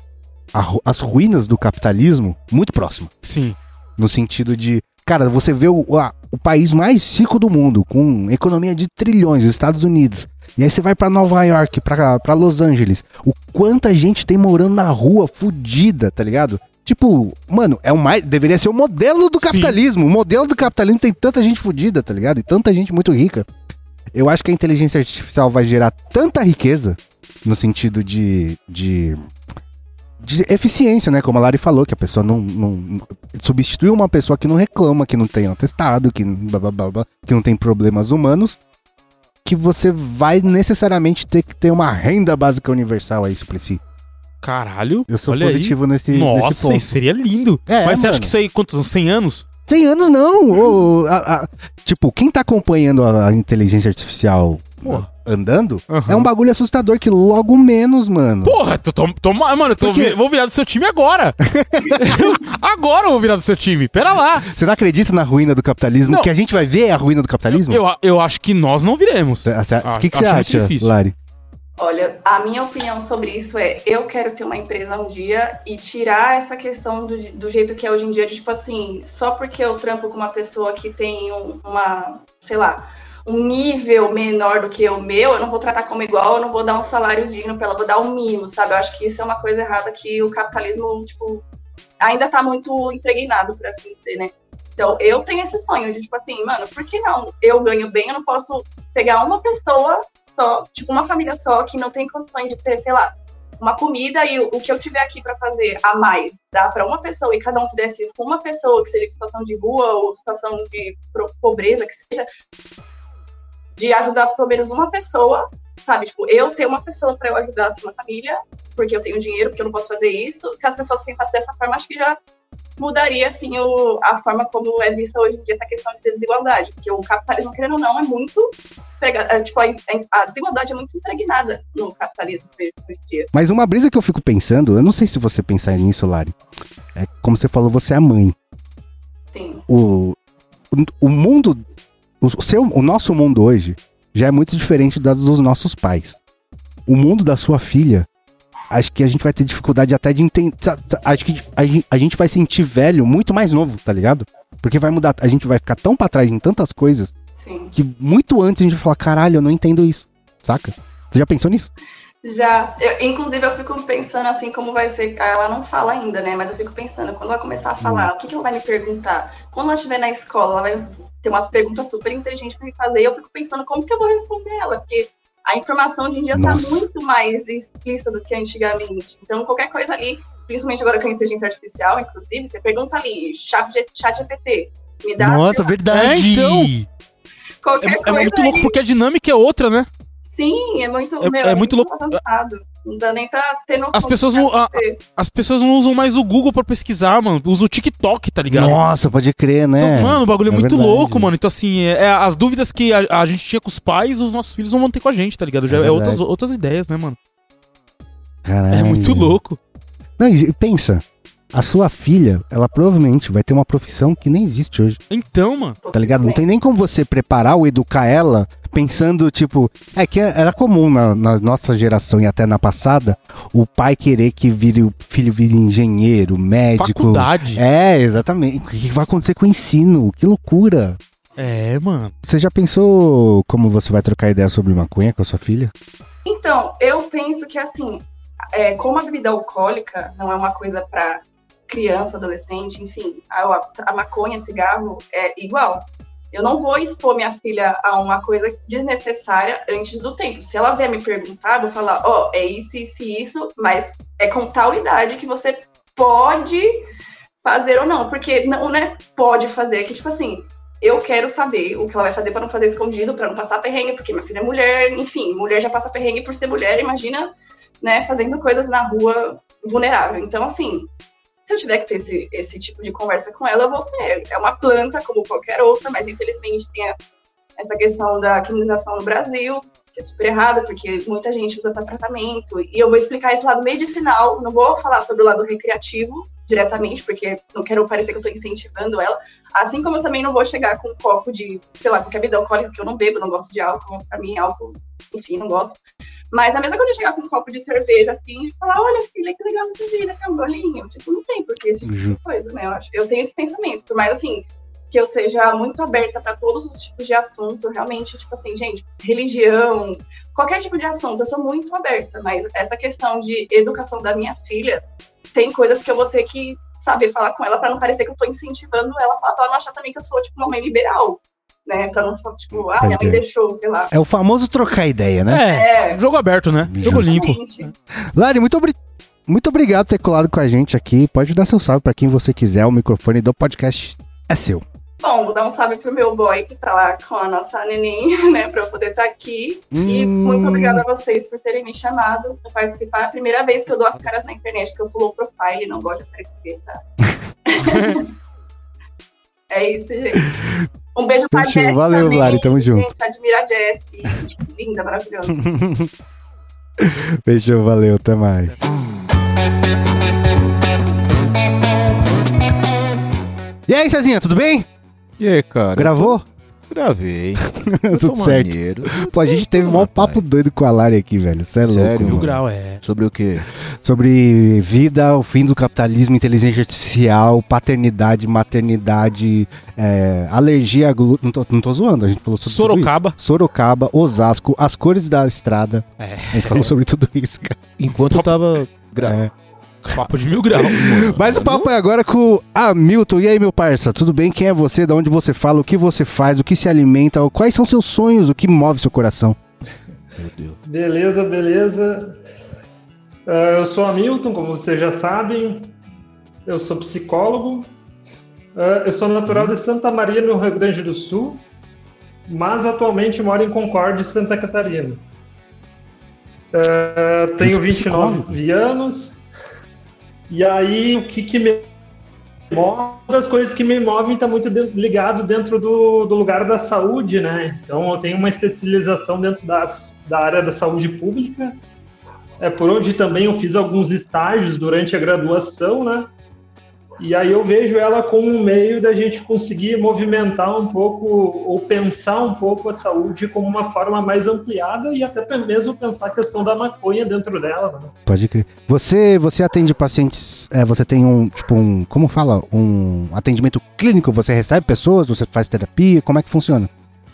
Speaker 1: a, as ruínas do capitalismo muito próximo.
Speaker 2: Sim.
Speaker 1: No sentido de, cara, você vê o, a, o país mais rico do mundo, com economia de trilhões, os Estados Unidos. E aí você vai pra Nova York, pra, pra Los Angeles. O quanta gente tem morando na rua, fudida, tá ligado? Tipo, mano, é o mais, deveria ser o modelo do capitalismo. Sim. O modelo do capitalismo tem tanta gente fudida, tá ligado? E tanta gente muito rica. Eu acho que a inteligência artificial vai gerar tanta riqueza, no sentido de, de, de eficiência, né? Como a Lari falou, que a pessoa não, não substitui uma pessoa que não reclama, que não tem atestado, que, blá, blá, blá, blá, que não tem problemas humanos, que você vai necessariamente ter que ter uma renda básica universal, é isso pra si.
Speaker 2: Caralho.
Speaker 1: Eu sou
Speaker 2: olha
Speaker 1: positivo
Speaker 2: aí.
Speaker 1: nesse,
Speaker 2: Nossa,
Speaker 1: nesse ponto.
Speaker 2: Isso seria lindo.
Speaker 1: É,
Speaker 2: Mas você
Speaker 1: mano.
Speaker 2: acha que isso aí, quantos anos? cem anos?
Speaker 1: cem anos não! Ô, a, a, tipo, quem tá acompanhando a, a inteligência artificial
Speaker 2: Porra.
Speaker 1: andando,
Speaker 2: Uhum.
Speaker 1: é um bagulho assustador que logo menos, mano.
Speaker 2: Porra, tô, tô, tô, mano, eu tô,
Speaker 1: Por quê?
Speaker 2: vi- vou virar do seu time agora. Agora eu vou virar do seu time. Pera lá.
Speaker 1: Você não acredita na ruína do capitalismo?
Speaker 2: Não.
Speaker 1: O que a gente vai ver é a ruína do capitalismo?
Speaker 2: Eu, eu acho que nós não viremos.
Speaker 1: O
Speaker 2: Ah,
Speaker 1: que, que você
Speaker 2: acho muito
Speaker 1: acha,
Speaker 2: difícil.
Speaker 1: Lari?
Speaker 3: Olha, a minha opinião sobre isso é, eu quero ter uma empresa um dia e tirar essa questão do, do jeito que é hoje em dia, de tipo assim, só porque eu trampo com uma pessoa que tem um, uma, sei lá, um nível menor do que o meu, eu não vou tratar como igual, eu não vou dar um salário digno pra ela, vou dar um mínimo, sabe? Eu acho que isso é uma coisa errada que o capitalismo, tipo, ainda tá muito impregnado, por assim dizer, né? Então, eu tenho esse sonho de, tipo assim, mano, por que não? Eu ganho bem, eu não posso pegar uma pessoa só, tipo, uma família só, que não tem condições de ter, sei lá, uma comida e o, o que eu tiver aqui pra fazer a mais, dá pra uma pessoa e cada um fizesse isso com uma pessoa, que seja situação de rua ou situação de pro- pobreza, que seja, de ajudar pelo menos uma pessoa, sabe? Tipo, eu ter uma pessoa pra eu ajudar assim, uma família, porque eu tenho dinheiro, porque eu não posso fazer isso. Se as pessoas pensassem dessa forma, acho que já mudaria, assim, o, a forma como é vista hoje em dia essa questão de desigualdade, porque o capitalismo, querendo ou não, é muito prega- é, tipo, a, a desigualdade é muito impregnada no capitalismo hoje em dia.
Speaker 1: Mas uma brisa que eu fico pensando, eu não sei se você pensar nisso, Lari, é como você falou, você é a mãe.
Speaker 3: Sim.
Speaker 1: O, o, o mundo, o, seu, o nosso mundo hoje já é muito diferente da dos nossos pais. O mundo da sua filha, acho que a gente vai ter dificuldade até de entender. Acho que a gente, a gente vai sentir velho muito mais novo, tá ligado? Porque vai mudar, a gente vai ficar tão pra trás em tantas coisas,
Speaker 3: Sim.
Speaker 1: que muito antes a gente vai falar, caralho, eu não entendo isso, saca? Você já pensou nisso?
Speaker 3: Já, eu, inclusive eu fico pensando assim como vai ser, ela não fala ainda, né, mas eu fico pensando, quando ela começar a falar,
Speaker 1: Hum.
Speaker 3: o que, que ela vai me perguntar? Quando ela estiver na escola, ela vai ter umas perguntas super inteligentes pra me fazer, e eu fico pensando como que eu vou responder ela, porque a informação hoje em dia
Speaker 1: Nossa.
Speaker 3: tá muito mais explícita do que antigamente, então qualquer coisa ali, principalmente agora com a inteligência artificial, inclusive, você pergunta ali, chat, chat G P T, me dá
Speaker 1: Nossa, verdade!
Speaker 2: É, então.
Speaker 3: qualquer
Speaker 2: É, é
Speaker 3: coisa
Speaker 2: muito louco
Speaker 3: ali.
Speaker 2: porque a dinâmica é outra, né?
Speaker 3: Sim, é muito,
Speaker 2: É-
Speaker 3: meu,
Speaker 2: é muito louco.
Speaker 3: avançado. Não dá nem pra ter noção.
Speaker 2: As pessoas
Speaker 3: do que
Speaker 2: não-
Speaker 3: vai acontecer.
Speaker 2: As pessoas não usam mais o Google pra pesquisar, mano. Usam o TikTok, tá ligado?
Speaker 1: Nossa, pode crer, né?
Speaker 2: Então, mano, o bagulho é,
Speaker 1: É
Speaker 2: muito
Speaker 1: verdade.
Speaker 2: louco, mano. Então, assim, é, é as dúvidas que a, a gente tinha com os pais, os nossos filhos não vão ter com a gente, tá ligado? Já é,
Speaker 1: É
Speaker 2: outras,
Speaker 1: verdade.
Speaker 2: outras ideias, né, mano?
Speaker 1: Caralho.
Speaker 2: É muito louco.
Speaker 1: Não, e pensa, a sua filha, ela provavelmente vai ter uma profissão que nem existe hoje,
Speaker 2: Então, mano.
Speaker 1: tá ligado? Não tem nem como você preparar ou educar ela pensando, tipo... É que era comum na, na nossa geração e até na passada, o pai querer que vire, o filho vire engenheiro, médico...
Speaker 2: Faculdade.
Speaker 1: É, exatamente. O que vai acontecer com o ensino? Que loucura!
Speaker 2: É, mano.
Speaker 1: Você já pensou como você vai trocar ideia sobre maconha com a sua filha?
Speaker 3: Então, eu penso que, assim, é, como a bebida alcoólica não é uma coisa pra criança, adolescente, enfim, a, a maconha, cigarro, é igual. Eu não vou expor minha filha a uma coisa desnecessária antes do tempo. Se ela vier me perguntar, eu vou falar, ó, oh, é isso, isso e isso, mas é com tal idade que você pode fazer ou não. Porque não, não é pode fazer, é que, tipo assim, eu quero saber o que ela vai fazer pra não fazer escondido, pra não passar perrengue, porque minha filha é mulher, enfim, mulher já passa perrengue por ser mulher, imagina, né, fazendo coisas na rua vulnerável. Então, assim, se eu tiver que ter esse, esse tipo de conversa com ela, eu vou ter. É uma planta como qualquer outra, mas infelizmente tem a, essa questão da criminalização no Brasil. que é super errado, porque muita gente usa para tratamento, e eu vou explicar esse lado medicinal, não vou falar sobre o lado recreativo diretamente, porque não quero parecer que eu tô incentivando ela, assim como eu também não vou chegar com um copo de, sei lá, qualquer bebida alcoólica, que eu não bebo, não gosto de álcool, pra mim álcool, enfim, não gosto. Mas a mesma coisa de chegar com um copo de cerveja, assim, e falar, olha, filha, que legal essa vida, quer um golinho? Tipo, não tem por que esse tipo de coisa, né? Eu, acho, eu tenho esse pensamento, por mais, assim, que eu seja muito aberta para todos os tipos de assunto, realmente, tipo assim, gente, religião, qualquer tipo de assunto, eu sou muito aberta, mas essa questão de educação da minha filha, tem coisas que eu vou ter que saber falar com ela para não parecer que eu tô incentivando ela, para não achar também que eu sou, tipo, uma mãe liberal. Né, pra não falar, tipo, ah, minha mãe deixou, sei lá.
Speaker 1: É o famoso trocar ideia, né?
Speaker 2: É, é. Jogo aberto, né? Jogo limpo.
Speaker 1: Lari, muito, obri... muito obrigado por ter colado com a gente aqui. Pode dar seu salve pra quem você quiser. O microfone do podcast é seu.
Speaker 3: Bom, vou dar um salve pro meu boy que tá lá com a nossa neném, né, pra eu poder estar tá aqui. Hum... E muito obrigada a vocês por terem me chamado pra participar. É a primeira vez que eu dou as caras na internet, que eu sou low profile, não gosto de aparecer, tá? É isso, gente. Um beijo pra Jessie.
Speaker 1: Valeu,
Speaker 3: também.
Speaker 1: Lari, tamo junto.
Speaker 3: Gente, admira a Jessie. Linda, maravilhosa.
Speaker 1: Fechou, valeu, até mais. E aí, Cezinha, tudo bem?
Speaker 4: E aí, cara?
Speaker 1: Gravou?
Speaker 4: Gravei.
Speaker 1: Tudo certo.
Speaker 4: Maneiro.
Speaker 1: Pô, a gente teve um maior papo doido com a Lari aqui, velho. Cê é
Speaker 4: Sério?
Speaker 1: louco.
Speaker 2: O grau é.
Speaker 4: Sobre o quê?
Speaker 1: Sobre vida, o fim do capitalismo, inteligência artificial, paternidade, maternidade, é, alergia a glúten. Não tô, não tô zoando, a gente falou sobre
Speaker 2: Sorocaba.
Speaker 1: tudo isso. Sorocaba, Osasco, as cores da estrada.
Speaker 2: É.
Speaker 1: A gente falou sobre tudo isso, cara.
Speaker 4: Enquanto eu tava gravando.
Speaker 1: É.
Speaker 2: Papo de mil graus.
Speaker 1: Mas o papo é agora com o Hamilton. E aí, meu parça, tudo bem? Quem é você? De onde você fala? O que você faz? O que se alimenta? Quais são seus sonhos? O que move seu coração?
Speaker 4: Meu Deus.
Speaker 5: Beleza, beleza. Uh, eu sou Hamilton, como vocês já sabem. Eu sou psicólogo. Uh, eu sou natural de Santa Maria, no Rio Grande do Sul, mas atualmente moro em Concórdia, Santa Catarina. Uh, tenho vinte e nove anos. E aí, o que, que me move, uma das coisas que me movem está muito de, ligado dentro do, do lugar da saúde, né? Então, eu tenho uma especialização dentro das, da área da saúde pública, é por onde também eu fiz alguns estágios durante a graduação, né? E aí eu vejo ela como um meio da gente conseguir movimentar um pouco, ou pensar um pouco a saúde como uma forma mais ampliada e até mesmo pensar a questão da maconha dentro dela, né?
Speaker 1: Pode crer. Você, você atende pacientes, é, você tem um, tipo um, como fala? Um atendimento clínico? Você recebe pessoas, você faz terapia? Como é que funciona?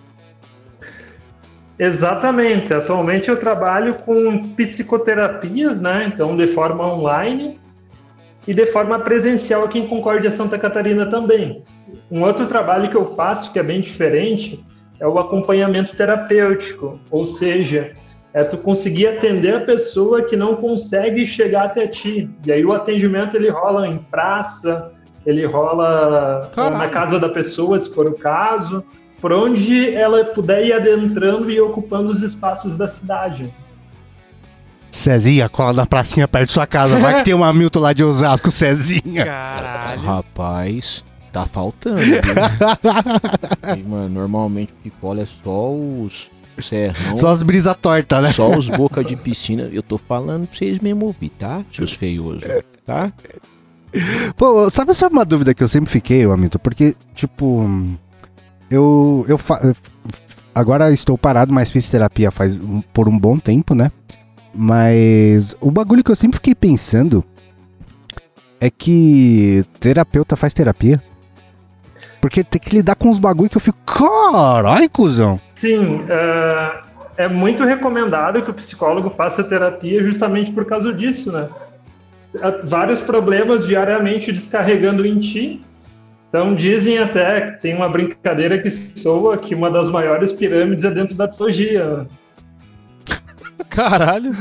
Speaker 5: Exatamente. Atualmente eu trabalho com psicoterapias, né? Então, de forma online e de forma presencial aqui em Concórdia, Santa Catarina também. Um outro trabalho que eu faço, que é bem diferente, é o acompanhamento terapêutico, ou seja, é tu conseguir atender a pessoa que não consegue chegar até ti. E aí o atendimento ele rola em praça, ele rola Caralho. na casa da pessoa, se for o caso, por onde ela puder ir adentrando e ocupando os espaços da cidade.
Speaker 1: Cezinha, cola na pracinha perto da sua casa. Vai que tem um Hamilton lá de Osasco, Cezinha.
Speaker 2: Caralho.
Speaker 4: Rapaz, tá faltando. E, mano, normalmente o que cola é só os serrão.
Speaker 1: Só as brisa torta, né?
Speaker 4: Só os boca de piscina. Eu tô falando pra vocês mesmo ouvir, tá? Seus feiosos, tá?
Speaker 1: Pô, sabe, sabe uma dúvida que eu sempre fiquei, Hamilton? Porque, tipo, eu, eu fa... agora estou parado, mas fiz terapia faz um, por um bom tempo, né? Mas o bagulho que eu sempre fiquei pensando é que terapeuta faz terapia. Porque tem que lidar com uns bagulho que eu fico, carai, cuzão.
Speaker 5: Sim, é, é muito recomendado que o psicólogo faça terapia justamente por causa disso, né? Vários problemas diariamente descarregando em ti. Então dizem até, tem uma brincadeira que soa que uma das maiores pirâmides é dentro da psicologia.
Speaker 2: Caralho.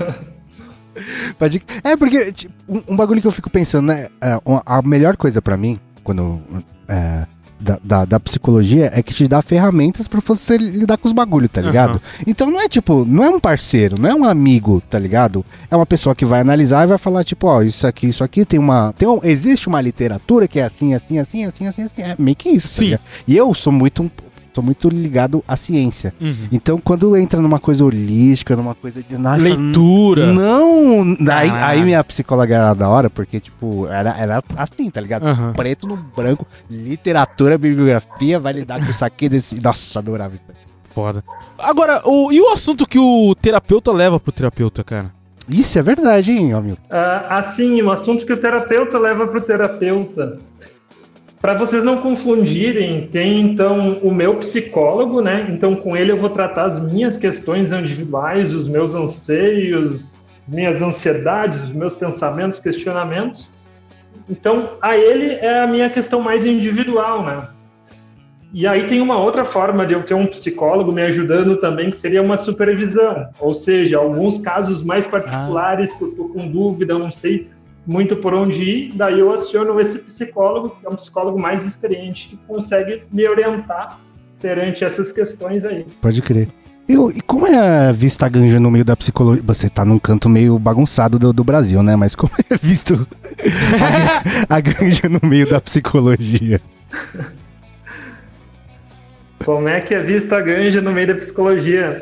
Speaker 1: É, porque tipo, um, um bagulho que eu fico pensando, né? É, a melhor coisa pra mim, quando é, da, da, da psicologia, é que te dá ferramentas pra você lidar com os bagulhos, tá ligado? Uhum. Então não é tipo, não é um parceiro, não é um amigo, tá ligado? É uma pessoa que vai analisar e vai falar, tipo, ó, isso aqui, isso aqui, tem uma. Tem um, existe uma literatura que é assim, assim, assim, assim, assim, assim. É meio que isso, tá
Speaker 2: Sim.
Speaker 1: ligado? E eu sou muito. sou muito ligado à ciência.
Speaker 2: Uhum.
Speaker 1: Então, quando entra numa coisa holística, numa coisa de... Nossa,
Speaker 2: Leitura.
Speaker 1: Não! Aí,
Speaker 2: Ah.
Speaker 1: aí minha psicóloga era da hora, porque, tipo, era, era assim, tá ligado?
Speaker 2: Uhum.
Speaker 1: Preto no branco, literatura, bibliografia, vai lidar com isso aqui desse... Nossa, adorava isso.
Speaker 2: Foda. Agora, o, e o assunto que o terapeuta leva pro terapeuta, cara?
Speaker 1: Isso é verdade, hein, Hamilton?
Speaker 5: Ah, assim, o assunto que o terapeuta leva para o terapeuta. Para vocês não confundirem, tem então o meu psicólogo, né? Então com ele eu vou tratar as minhas questões individuais, os meus anseios, as minhas ansiedades, os meus pensamentos, questionamentos. Então a ele é a minha questão mais individual, né? E aí tem uma outra forma de eu ter um psicólogo me ajudando também, que seria uma supervisão. Ou seja, alguns casos mais particulares que eu tô com dúvida, eu não sei muito por onde ir, daí eu aciono esse psicólogo, que é um psicólogo mais experiente, que consegue me orientar perante essas questões aí.
Speaker 1: Pode crer. E, e como é vista a ganja no meio da psicologia? Você tá num canto meio bagunçado do, do Brasil, né? Mas como é visto a, a ganja no meio da psicologia?
Speaker 5: Como é que é vista a ganja no meio da psicologia?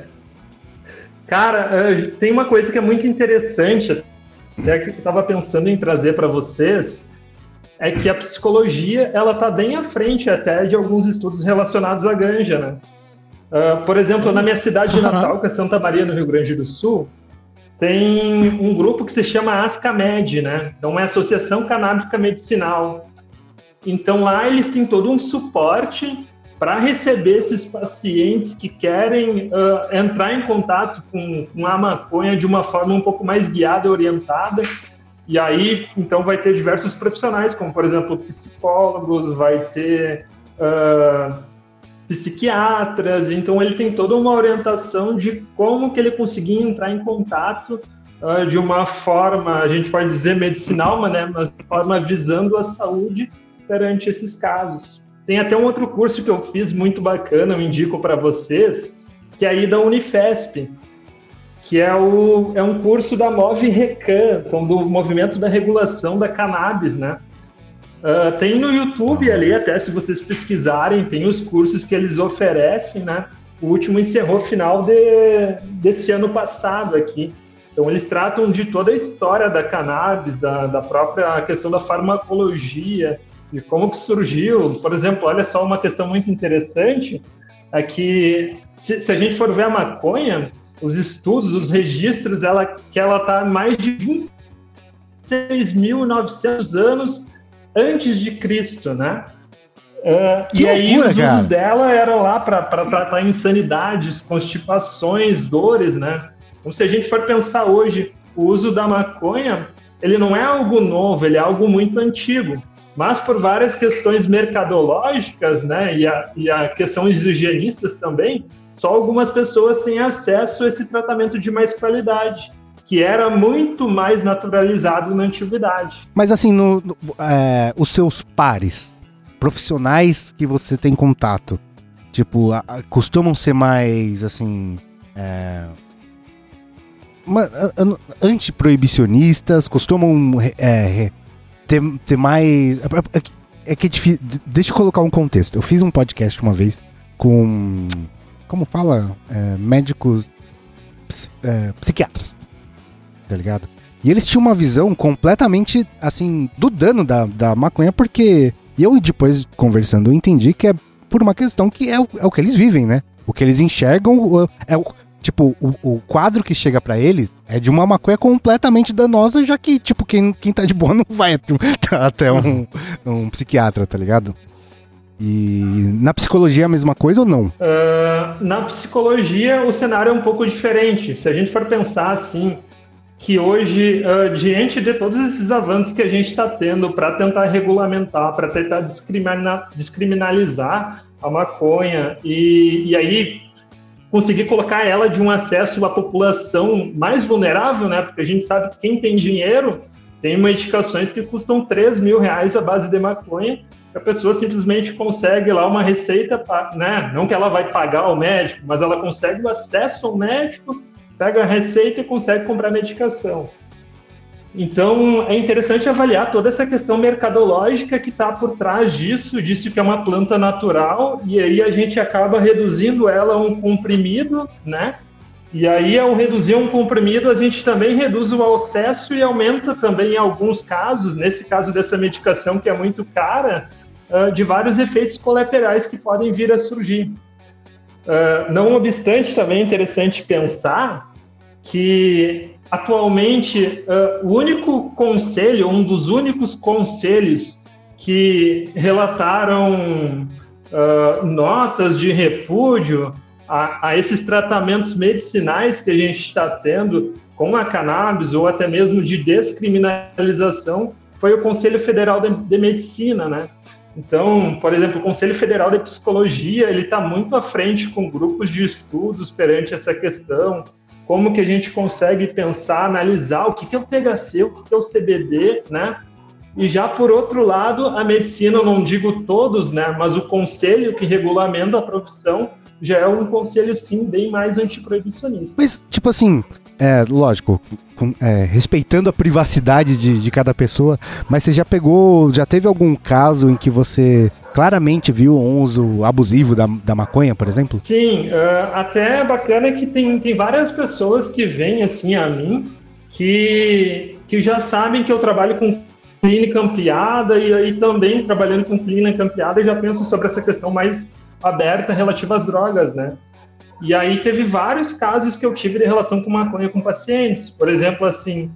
Speaker 5: Cara, tem uma coisa que é muito interessante, até que eu estava pensando em trazer para vocês, é que a psicologia ela está bem à frente até de alguns estudos relacionados à ganja, né? Uh, por exemplo, na minha cidade de Natal, que é Santa Maria, no Rio Grande do Sul, tem um grupo que se chama ASCAMED, né? Então é Associação Canábica Medicinal. Então lá eles têm todo um suporte para receber esses pacientes que querem uh, entrar em contato com, com a maconha de uma forma um pouco mais guiada e orientada. E aí, então, vai ter diversos profissionais, como, por exemplo, psicólogos, vai ter uh, psiquiatras. Então, ele tem toda uma orientação de como que ele conseguir entrar em contato uh, de uma forma, a gente pode dizer medicinal, mas, né, mas de forma visando a saúde perante esses casos. Tem até um outro curso que eu fiz muito bacana, eu indico para vocês, que é aí da Unifesp, que é, o, é um curso da MovRecan, então do Movimento da Regulação da Cannabis, né? Uh, tem no YouTube ali, até se vocês pesquisarem, tem os cursos que eles oferecem, né? O último encerrou final de, desse ano passado aqui. Então eles tratam de toda a história da cannabis, da, da própria questão da farmacologia, de como que surgiu. Por exemplo, olha só uma questão muito interessante, é que se, se a gente for ver a maconha, os estudos, os registros, ela, que ela está mais de vinte e seis mil e novecentos anos antes de Cristo, né? Uh, e aí
Speaker 1: loucura,
Speaker 5: os
Speaker 1: cara.
Speaker 5: usos dela eram lá para tratar insanidades, constipações, dores, né? Então se a gente for pensar hoje, o uso da maconha, ele não é algo novo, ele é algo muito antigo. Mas por várias questões mercadológicas, né, e a, e a questões higienistas também, só algumas pessoas têm acesso a esse tratamento de mais qualidade, que era muito mais naturalizado na antiguidade.
Speaker 1: Mas assim, no, no, é, os seus pares, profissionais que você tem contato, tipo, a, a, costumam ser mais, assim, é, uma, a, a, antiproibicionistas, costumam é, ter, ter mais... É, é que é difícil... Deixa eu colocar um contexto. Eu fiz um podcast uma vez com... Como fala? É, médicos... Ps, é, psiquiatras. Tá ligado? E eles tinham uma visão completamente, assim, do dano da, da maconha, porque... E eu, depois, conversando, eu entendi que é por uma questão que é o, é o que eles vivem, né? O que eles enxergam é o... Tipo, o, o quadro que chega pra eles é de uma maconha completamente danosa, já que, tipo, quem, quem tá de boa não vai até um, um psiquiatra, tá ligado? E na psicologia é a mesma coisa ou não?
Speaker 5: Uh, na psicologia o cenário é um pouco diferente. Se a gente for pensar assim, que hoje, uh, diante de todos esses avanços que a gente está tendo para tentar regulamentar, para tentar discrimina- descriminalizar a maconha, e, e aí conseguir colocar ela de um acesso à população mais vulnerável, né? Porque a gente sabe que quem tem dinheiro tem medicações que custam três mil reais a base de maconha, a pessoa simplesmente consegue lá uma receita, né? Não que ela vai pagar ao médico, mas ela consegue o acesso ao médico, pega a receita e consegue comprar medicação. Então, é interessante avaliar toda essa questão mercadológica que está por trás disso, disso que é uma planta natural, e aí a gente acaba reduzindo ela a um comprimido, né? E aí, ao reduzir um comprimido, a gente também reduz o acesso e aumenta também, em alguns casos, nesse caso dessa medicação que é muito cara, uh, de vários efeitos colaterais que podem vir a surgir. Uh, não obstante, também é interessante pensar que, atualmente, uh, o único conselho, um dos únicos conselhos que relataram uh, notas de repúdio A, a esses tratamentos medicinais que a gente está tendo com a cannabis ou até mesmo de descriminalização foi o Conselho Federal de, de Medicina, né? Então, por exemplo, o Conselho Federal de Psicologia, ele está muito à frente com grupos de estudos perante essa questão, como que a gente consegue pensar, analisar o que, que é o T H C, o que, que é o C B D, né? E já, por outro lado, a medicina, eu não digo todos, né? Mas o conselho que regulamenta a profissão já é um conselho, sim, bem mais antiproibicionista.
Speaker 1: Mas, tipo assim, é lógico, com, é, respeitando a privacidade de, de cada pessoa, mas você já pegou, já teve algum caso em que você claramente viu um uso abusivo da, da maconha, por exemplo?
Speaker 5: Sim, uh, até é bacana que tem, tem várias pessoas que vêm, assim, a mim, que, que já sabem que eu trabalho com clínica ampliada, e aí também, trabalhando com clínica ampliada, já penso sobre essa questão mais aberta relativa às drogas, né? E aí teve vários casos que eu tive de relação com maconha com pacientes. Por exemplo, assim,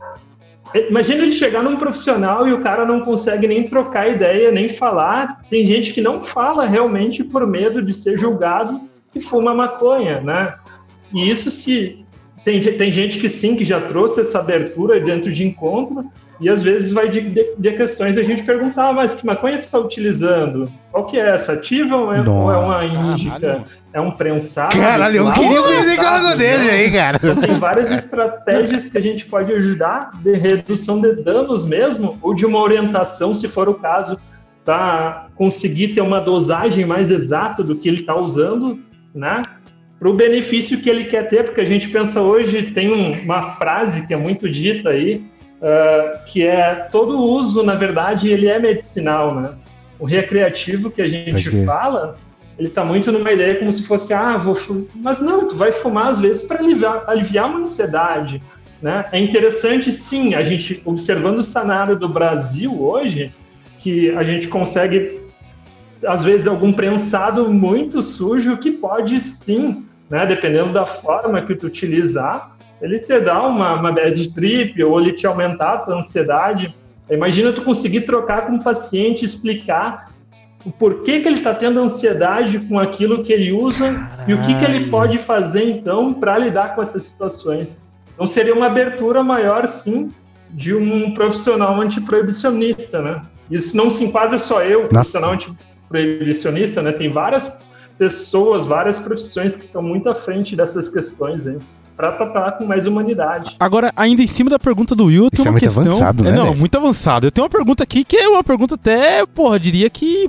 Speaker 5: imagina ele chegar num profissional e o cara não consegue nem trocar ideia, nem falar. Tem gente que não fala realmente por medo de ser julgado e fuma maconha, né? E isso se... Tem, tem gente que sim, que já trouxe essa abertura dentro de encontro, e às vezes vai de, de, de questões a gente perguntar, ah, mas que maconha tu tá utilizando? Qual que é essa? Ativa ou é, ou é uma índica? É um prensado?
Speaker 1: Caralho, eu queria conhecer o algo dele aí, cara.
Speaker 5: Então, tem várias estratégias que a gente pode ajudar de redução de danos mesmo, ou de uma orientação, se for o caso, para conseguir ter uma dosagem mais exata do que ele está usando, né? Para o benefício que ele quer ter, porque a gente pensa hoje, tem um, uma frase que é muito dita aí, uh, que é, todo uso, na verdade, ele é medicinal, né? O recreativo que a gente fala, ele está muito numa ideia como se fosse, ah, vou fumar. Mas não, tu vai fumar às vezes para aliviar, aliviar uma ansiedade, né? É interessante, sim, a gente, observando o cenário do Brasil hoje, que a gente consegue, às vezes, algum prensado muito sujo que pode, sim, né, dependendo da forma que tu utilizar, ele te dá uma, uma bad trip ou ele te aumentar a tua ansiedade. Imagina tu conseguir trocar com o paciente, explicar o porquê que ele está tendo ansiedade com aquilo que ele usa. Caralho. E o que, que ele pode fazer, então, para lidar com essas situações. Então, seria uma abertura maior, sim, de um profissional antiproibicionista, né? Isso não se enquadra só eu, profissional antiproibicionista, né? Tem várias pessoas, várias profissões que estão muito à frente dessas questões, hein? Pra tratar com mais humanidade.
Speaker 2: Agora, ainda em cima da pergunta do Will, tem
Speaker 1: Isso
Speaker 2: uma
Speaker 1: é muito
Speaker 2: questão...
Speaker 1: avançado, né,
Speaker 2: é, não,
Speaker 1: velho?
Speaker 2: muito avançado. Eu tenho uma pergunta aqui que é uma pergunta até, porra, diria que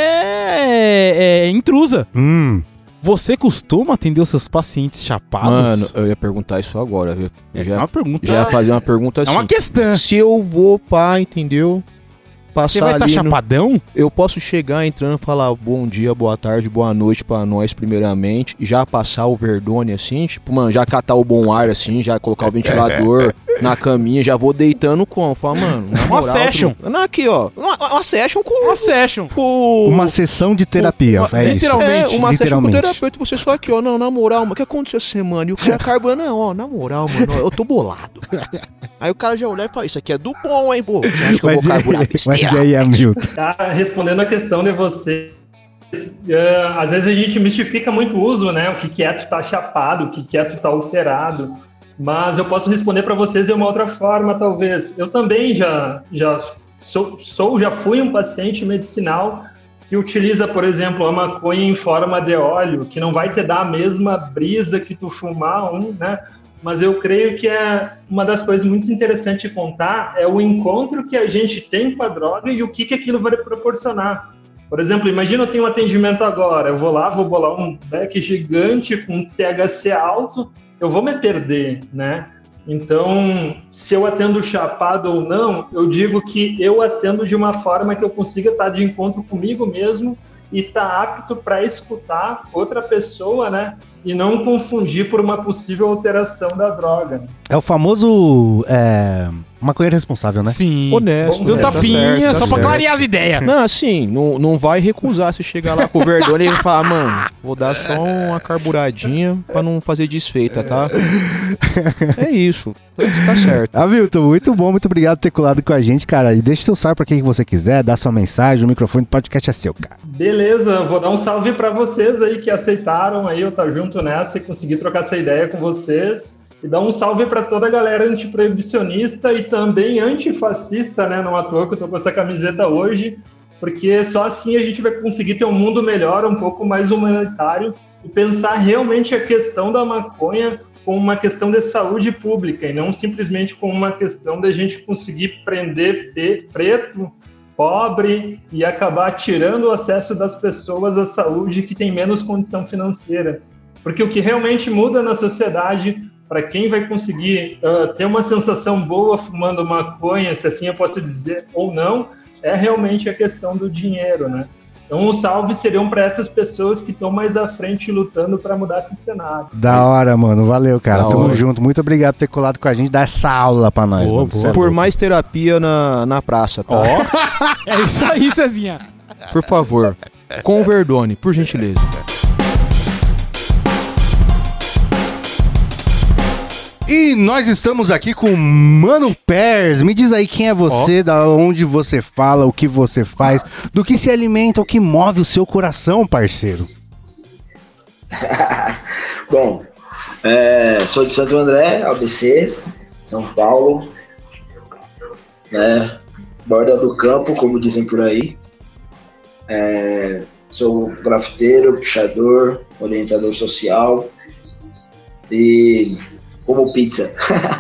Speaker 2: é, é intrusa.
Speaker 1: Hum.
Speaker 2: Você costuma atender os seus pacientes chapados?
Speaker 4: Mano, eu ia perguntar isso agora. Eu, eu
Speaker 2: Essa
Speaker 4: já,
Speaker 2: é uma pergunta...
Speaker 4: já ia fazer uma pergunta assim.
Speaker 2: É uma questão.
Speaker 4: Se eu vou, pá, entendeu? Passar
Speaker 2: Você vai estar
Speaker 4: ali no-
Speaker 2: chapadão?
Speaker 4: Eu posso chegar entrando e falar bom dia, boa tarde, boa noite pra nós primeiramente, e já passar o Verdone assim, tipo, mano, já catar o bom ar assim, já colocar o ventilador na caminha, já vou deitando com, fala, mano, na
Speaker 2: Uma
Speaker 4: moral,
Speaker 2: session.
Speaker 4: tu- Não, aqui, ó, uma, uma session com...
Speaker 2: Uma session.
Speaker 4: com
Speaker 1: Uma sessão de terapia,
Speaker 2: Uma-
Speaker 1: é isso.
Speaker 2: literalmente,
Speaker 4: é, uma session com o
Speaker 1: literalmente.
Speaker 4: terapeuta, você só aqui, ó, não, na moral, mano, o que aconteceu essa semana? E o cara carbando, não, ó, na moral, mano, eu tô bolado. Aí o cara já olhar e fala, isso aqui é do bom, hein, pô, você acha que eu
Speaker 1: Mas,
Speaker 4: vou carburar
Speaker 1: e, mas
Speaker 4: besteira?
Speaker 1: e aí, Hamilton?
Speaker 5: Tá respondendo a questão de você, uh, às vezes a gente mistifica muito o uso, né? O que, que é tu tá chapado, o que, que é tu tá alterado. Mas eu posso responder para vocês de uma outra forma, talvez. Eu também já, já sou, sou, já fui um paciente medicinal que utiliza, por exemplo, a maconha em forma de óleo, que não vai te dar a mesma brisa que tu fumar um, né? Mas eu creio que é uma das coisas muito interessantes de contar é o encontro que a gente tem com a droga e o que, que aquilo vai proporcionar. Por exemplo, imagina eu tenho um atendimento agora, eu vou lá, vou bolar um beck gigante com T H C alto, eu vou me perder, né? Então, se eu atendo chapado ou não, eu digo que eu atendo de uma forma que eu consiga estar de encontro comigo mesmo e estar apto para escutar outra pessoa, né? E não confundir por uma possível alteração da droga.
Speaker 1: É o famoso é, maconheiro responsável, né?
Speaker 2: Sim.
Speaker 4: Honesto.
Speaker 2: Deu
Speaker 4: né?
Speaker 2: tapinha,
Speaker 4: Tá certo, tá
Speaker 2: só pra
Speaker 4: certo.
Speaker 2: clarear as ideias.
Speaker 4: Não, assim, não, não vai recusar se chegar lá com o Verdone e falar, mano, vou dar só uma carburadinha pra não fazer desfeita, tá? É isso. Tá certo.
Speaker 1: Hamilton, muito bom, muito obrigado por ter colado com a gente, cara. E deixa seu salve pra quem você quiser, dá sua mensagem, o microfone do podcast é seu, cara.
Speaker 5: Beleza, vou dar um salve para vocês aí que aceitaram aí eu estar junto nessa e conseguir trocar essa ideia com vocês. E dar um salve para toda a galera antiproibicionista e também antifascista, né? Não à toa que eu tô com essa camiseta hoje, porque só assim a gente vai conseguir ter um mundo melhor, um pouco mais humanitário e pensar realmente a questão da maconha como uma questão de saúde pública e não simplesmente como uma questão da gente conseguir prender preto, pobre e acabar tirando o acesso das pessoas à saúde que tem menos condição financeira. Porque o que realmente muda na sociedade, para quem vai conseguir uh, ter uma sensação boa fumando maconha, se assim eu posso dizer, ou não, é realmente a questão do dinheiro, né? Então, um salve seriam para essas pessoas que estão mais à frente lutando para mudar esse cenário.
Speaker 1: Da hora, mano. Valeu, cara.
Speaker 4: Da
Speaker 1: Tamo
Speaker 4: hora.
Speaker 1: junto. Muito obrigado por ter colado com a gente, dar essa aula pra nós,
Speaker 2: Boa,
Speaker 1: mano.
Speaker 2: boa.
Speaker 1: Cê é
Speaker 4: Por
Speaker 1: louco.
Speaker 4: mais terapia na, na praça, tá?
Speaker 2: É isso aí, Cezinha.
Speaker 4: Por favor, com o Verdone, por gentileza.
Speaker 1: E nós estamos aqui com o Mano Pers. Me diz aí quem é você, da onde você fala, o que você faz, do que se alimenta, o que move o seu coração, parceiro.
Speaker 6: Bom, é, sou de Santo André, A B C, São Paulo, né, borda do campo, como dizem por aí. É, sou grafiteiro, pichador, orientador social e como pizza.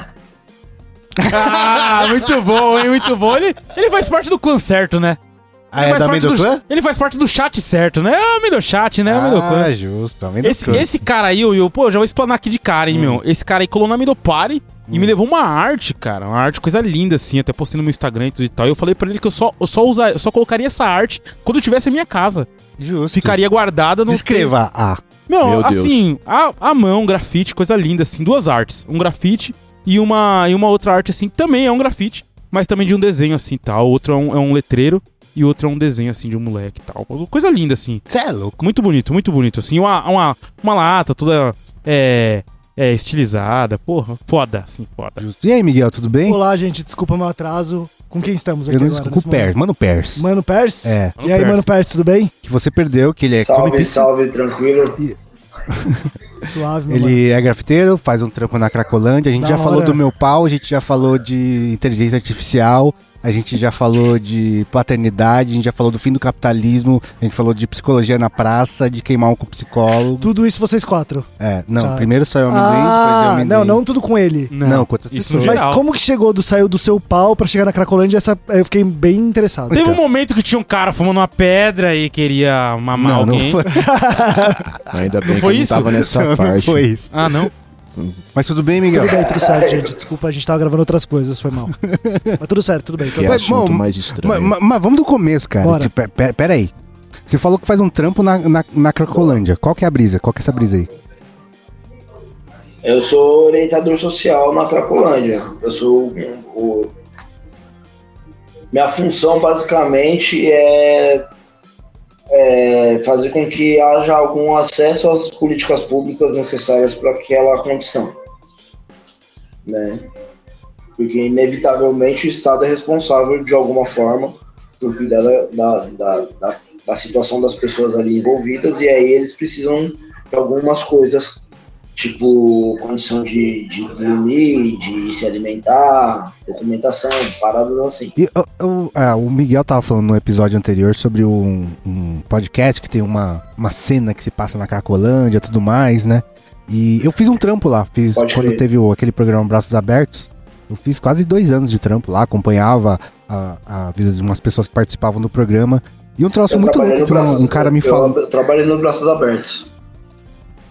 Speaker 2: Ah, muito bom, hein? Muito bom. Ele, ele faz parte do clã certo, né?
Speaker 1: Ah,
Speaker 2: Ele
Speaker 1: é
Speaker 2: faz
Speaker 1: da
Speaker 2: parte
Speaker 1: Amendoim Clã?
Speaker 2: Ele faz parte do chat certo, né? É o Amendoim Chat, né? É o Amendoim Clã.
Speaker 1: Ah, justo. Amendoim
Speaker 2: Esse,
Speaker 1: Clã.
Speaker 2: esse cara aí, eu, eu, pô, eu já vou explanar aqui de cara, hein, meu? Esse cara aí colou na Midopari e me levou uma arte, cara. Uma arte, coisa linda, assim. Até postei no meu Instagram e tudo e tal. E eu falei pra ele que eu só, eu só, usar, eu só colocaria essa arte quando eu tivesse a minha casa.
Speaker 1: Justo.
Speaker 2: Ficaria guardada no...
Speaker 1: Descreva a.
Speaker 2: Meu,
Speaker 4: Meu Deus.
Speaker 2: assim, a, a mão, grafite, coisa linda, assim. Duas artes. Um grafite e uma, e uma outra arte, assim. Também é um grafite, mas também de um desenho, assim, tal. Outro é um, é um letreiro e outro é um desenho, assim, de um moleque e tal. Coisa linda, assim.
Speaker 1: Cê é louco.
Speaker 2: Muito bonito, muito bonito. Assim, uma, uma, uma lata toda é, é, estilizada. Porra, foda, assim, foda.
Speaker 1: Justo. E aí, Miguel, tudo bem?
Speaker 7: Olá, gente, desculpa meu atraso. Com quem estamos aqui
Speaker 1: Eu não
Speaker 7: agora?
Speaker 1: desculpo o
Speaker 7: nesse
Speaker 1: Pers.
Speaker 7: momento?
Speaker 1: Mano Pers.
Speaker 7: Mano Pers?
Speaker 1: É.
Speaker 7: E aí, Mano Pers, tudo bem?
Speaker 1: Que você perdeu, que ele é come
Speaker 6: Salve,
Speaker 1: pizza.
Speaker 6: salve, tranquilo.
Speaker 7: Suave, meu mano.
Speaker 1: Ele é grafiteiro, faz um trampo na Cracolândia. A gente
Speaker 7: Da
Speaker 1: já falou
Speaker 7: hora.
Speaker 1: do meu pau, a gente já falou de inteligência artificial, a gente já falou de paternidade, a gente já falou do fim do capitalismo, a gente falou de psicologia na praça, de queimar um com psicólogo.
Speaker 7: Tudo isso vocês quatro.
Speaker 1: É, não,
Speaker 7: Tá.
Speaker 1: primeiro só é o amendoim, depois é o
Speaker 7: Ah,
Speaker 1: amendoim.
Speaker 7: não, não tudo com ele.
Speaker 1: Não, com outras
Speaker 2: Isso no
Speaker 1: pessoas.
Speaker 7: Mas
Speaker 2: geral.
Speaker 7: como que chegou do saiu do seu pau pra chegar na Cracolândia? Essa, eu fiquei bem interessado.
Speaker 2: Teve um momento que tinha um cara fumando uma pedra e queria mamar
Speaker 1: Não, não
Speaker 2: alguém.
Speaker 1: foi,
Speaker 4: Ainda bem
Speaker 2: Não foi
Speaker 4: que eu
Speaker 2: isso?
Speaker 4: não tava nessa
Speaker 1: não, não
Speaker 4: parte.
Speaker 1: foi isso.
Speaker 2: Ah, não?
Speaker 1: Mas tudo bem, Miguel?
Speaker 7: Tudo bem, tudo certo, gente. Desculpa, a gente tava gravando outras coisas, foi mal. Mas tudo certo, tudo bem. Tudo
Speaker 4: Que
Speaker 7: bem.
Speaker 1: Mas,
Speaker 4: assunto
Speaker 1: bom,
Speaker 4: mais
Speaker 1: Mas,
Speaker 4: estranho.
Speaker 1: mas- mas vamos do começo, cara.
Speaker 7: Bora.
Speaker 1: Tipo, pera, pera aí. Você falou que faz um trampo na, na, na Cracolândia. Qual que é a brisa? Qual que é essa brisa aí?
Speaker 6: Eu sou orientador social na Cracolândia. Eu sou um- o... Minha função basicamente é, é fazer com que haja algum acesso às políticas públicas necessárias para aquela condição, né? Porque inevitavelmente o Estado é responsável de alguma forma por cuidar da, da, da, da, da situação das pessoas ali envolvidas, e aí eles precisam de algumas coisas, tipo condição de, de dormir, de se alimentar, documentação, paradas assim.
Speaker 1: E, eu- eu- ah, o Miguel tava falando no episódio anterior sobre um, um podcast que tem uma, uma cena que se passa na Cracolândia e tudo mais, né? E eu fiz um trampo lá. Fiz
Speaker 6: Pode
Speaker 1: quando
Speaker 6: crer.
Speaker 1: teve o, aquele programa Braços Abertos. Eu fiz quase dois anos de trampo lá, acompanhava a, a vida de umas pessoas que participavam do programa. E um troço
Speaker 6: Eu
Speaker 1: muito
Speaker 6: trabalhei
Speaker 1: louco
Speaker 6: no
Speaker 1: que uma-
Speaker 6: braços,
Speaker 1: um cara me
Speaker 6: eu
Speaker 1: falou.
Speaker 6: trabalhei no Braços Abertos.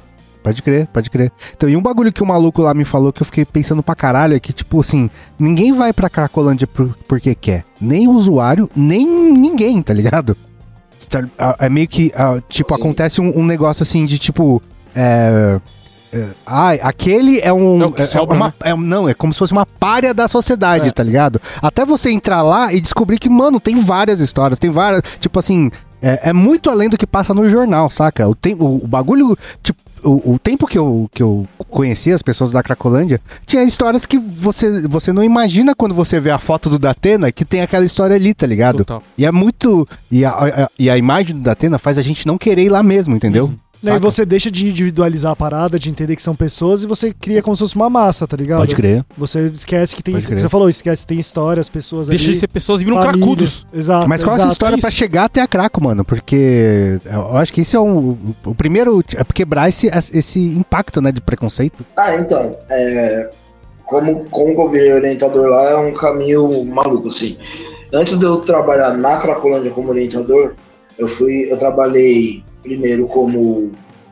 Speaker 1: Pode crer, pode crer. Então, e um bagulho que o maluco lá me falou que eu fiquei pensando pra caralho é que, tipo assim, ninguém vai pra Cracolândia por, porque quer. Nem o usuário, nem ninguém, tá ligado? É meio que, tipo, Sim. acontece um, um negócio assim de, tipo... É... Ah, aquele é um.
Speaker 2: É o que
Speaker 1: é,
Speaker 2: sobra,
Speaker 1: uma,
Speaker 2: né?
Speaker 1: é, não, é como se fosse uma párea da sociedade,
Speaker 2: É.
Speaker 1: tá ligado? Até você entrar lá e descobrir que, mano, tem várias histórias, tem várias. Tipo assim, é, é muito além do que passa no jornal, saca? O, tem, o, o bagulho. Tipo, o, o tempo que eu, que eu conheci as pessoas da Cracolândia, tinha histórias que você, você não imagina quando você vê a foto do Datena, que tem aquela história ali, tá ligado?
Speaker 2: Total.
Speaker 1: E é muito. E a, a, e a imagem do Datena faz a gente não querer ir lá mesmo, entendeu?
Speaker 2: Uhum.
Speaker 7: E aí você deixa de individualizar a parada, de entender que são pessoas e você cria como se fosse uma massa, tá ligado?
Speaker 1: Pode crer.
Speaker 7: Você esquece que tem...
Speaker 1: Pode crer.
Speaker 7: Você falou, esquece que tem histórias, pessoas
Speaker 2: Deixa
Speaker 7: ali...
Speaker 2: de ser pessoas e viram
Speaker 7: família.
Speaker 2: cracudos.
Speaker 7: Exato,
Speaker 1: Mas qual é
Speaker 7: exato.
Speaker 1: essa história pra
Speaker 2: Isso.
Speaker 1: chegar até a Craco, mano? Porque eu acho que isso é um, o primeiro... É pra quebrar esse, esse impacto, né, de preconceito.
Speaker 6: Ah, então, é, como, como eu virei orientador lá, é um caminho maluco, assim. Antes de eu trabalhar na Cracolândia como orientador, eu fui, eu trabalhei primeiro como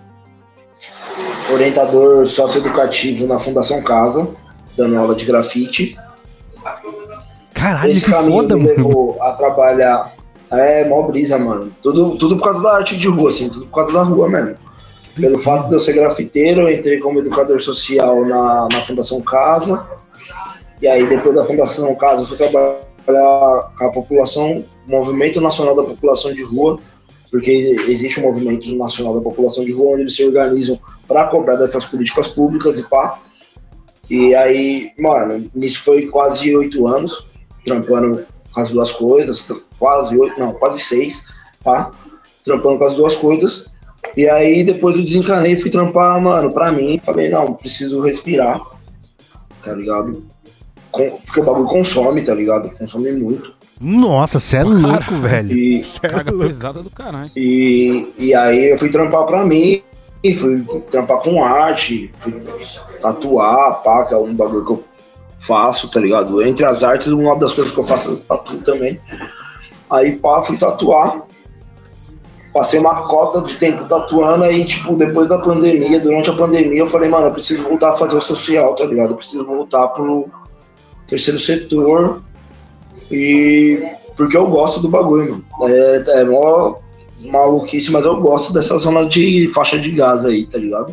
Speaker 6: orientador socioeducativo na Fundação Casa, dando aula de grafite.
Speaker 1: Caralho,
Speaker 6: Esse
Speaker 1: que
Speaker 6: caminho
Speaker 1: foda,
Speaker 6: me
Speaker 1: mano.
Speaker 6: levou a trabalhar. É, mó brisa, mano. Tudo, tudo por causa da arte de rua, assim, tudo por causa da rua mesmo. Pelo fato de eu ser grafiteiro, eu entrei como educador social na, na Fundação Casa. E aí, depois da Fundação Casa, eu fui trabalhar com a população, Movimento Nacional da População de Rua, porque existe um movimento nacional da população de rua onde eles se organizam para cobrar dessas políticas públicas e pá. E aí, mano, nisso foi quase oito anos, trampando com as duas coisas, quase oito, não, quase seis, pá, trampando com as duas coisas. E aí, depois eu desencanei, fui trampar, mano, pra mim, falei, não, preciso respirar, tá ligado? Com, porque o bagulho consome, tá ligado? Consome muito.
Speaker 1: Nossa, você é louco, velho.
Speaker 6: E,
Speaker 2: Carga pesada do caralho.
Speaker 6: e, e aí eu fui trampar pra mim, fui trampar com arte, fui tatuar, pá, que é um bagulho que eu faço, tá ligado? Entre as artes, uma das coisas que eu faço é tatu também. Aí, pá, fui tatuar. Passei uma cota de tempo tatuando, aí, tipo, depois da pandemia, durante a pandemia, eu falei, mano, eu preciso voltar a fazer o social, tá ligado? Eu preciso voltar pro terceiro setor. E porque eu gosto do bagulho, mano. É, é mó maluquice, mas eu gosto dessa zona de faixa de gás aí, tá ligado?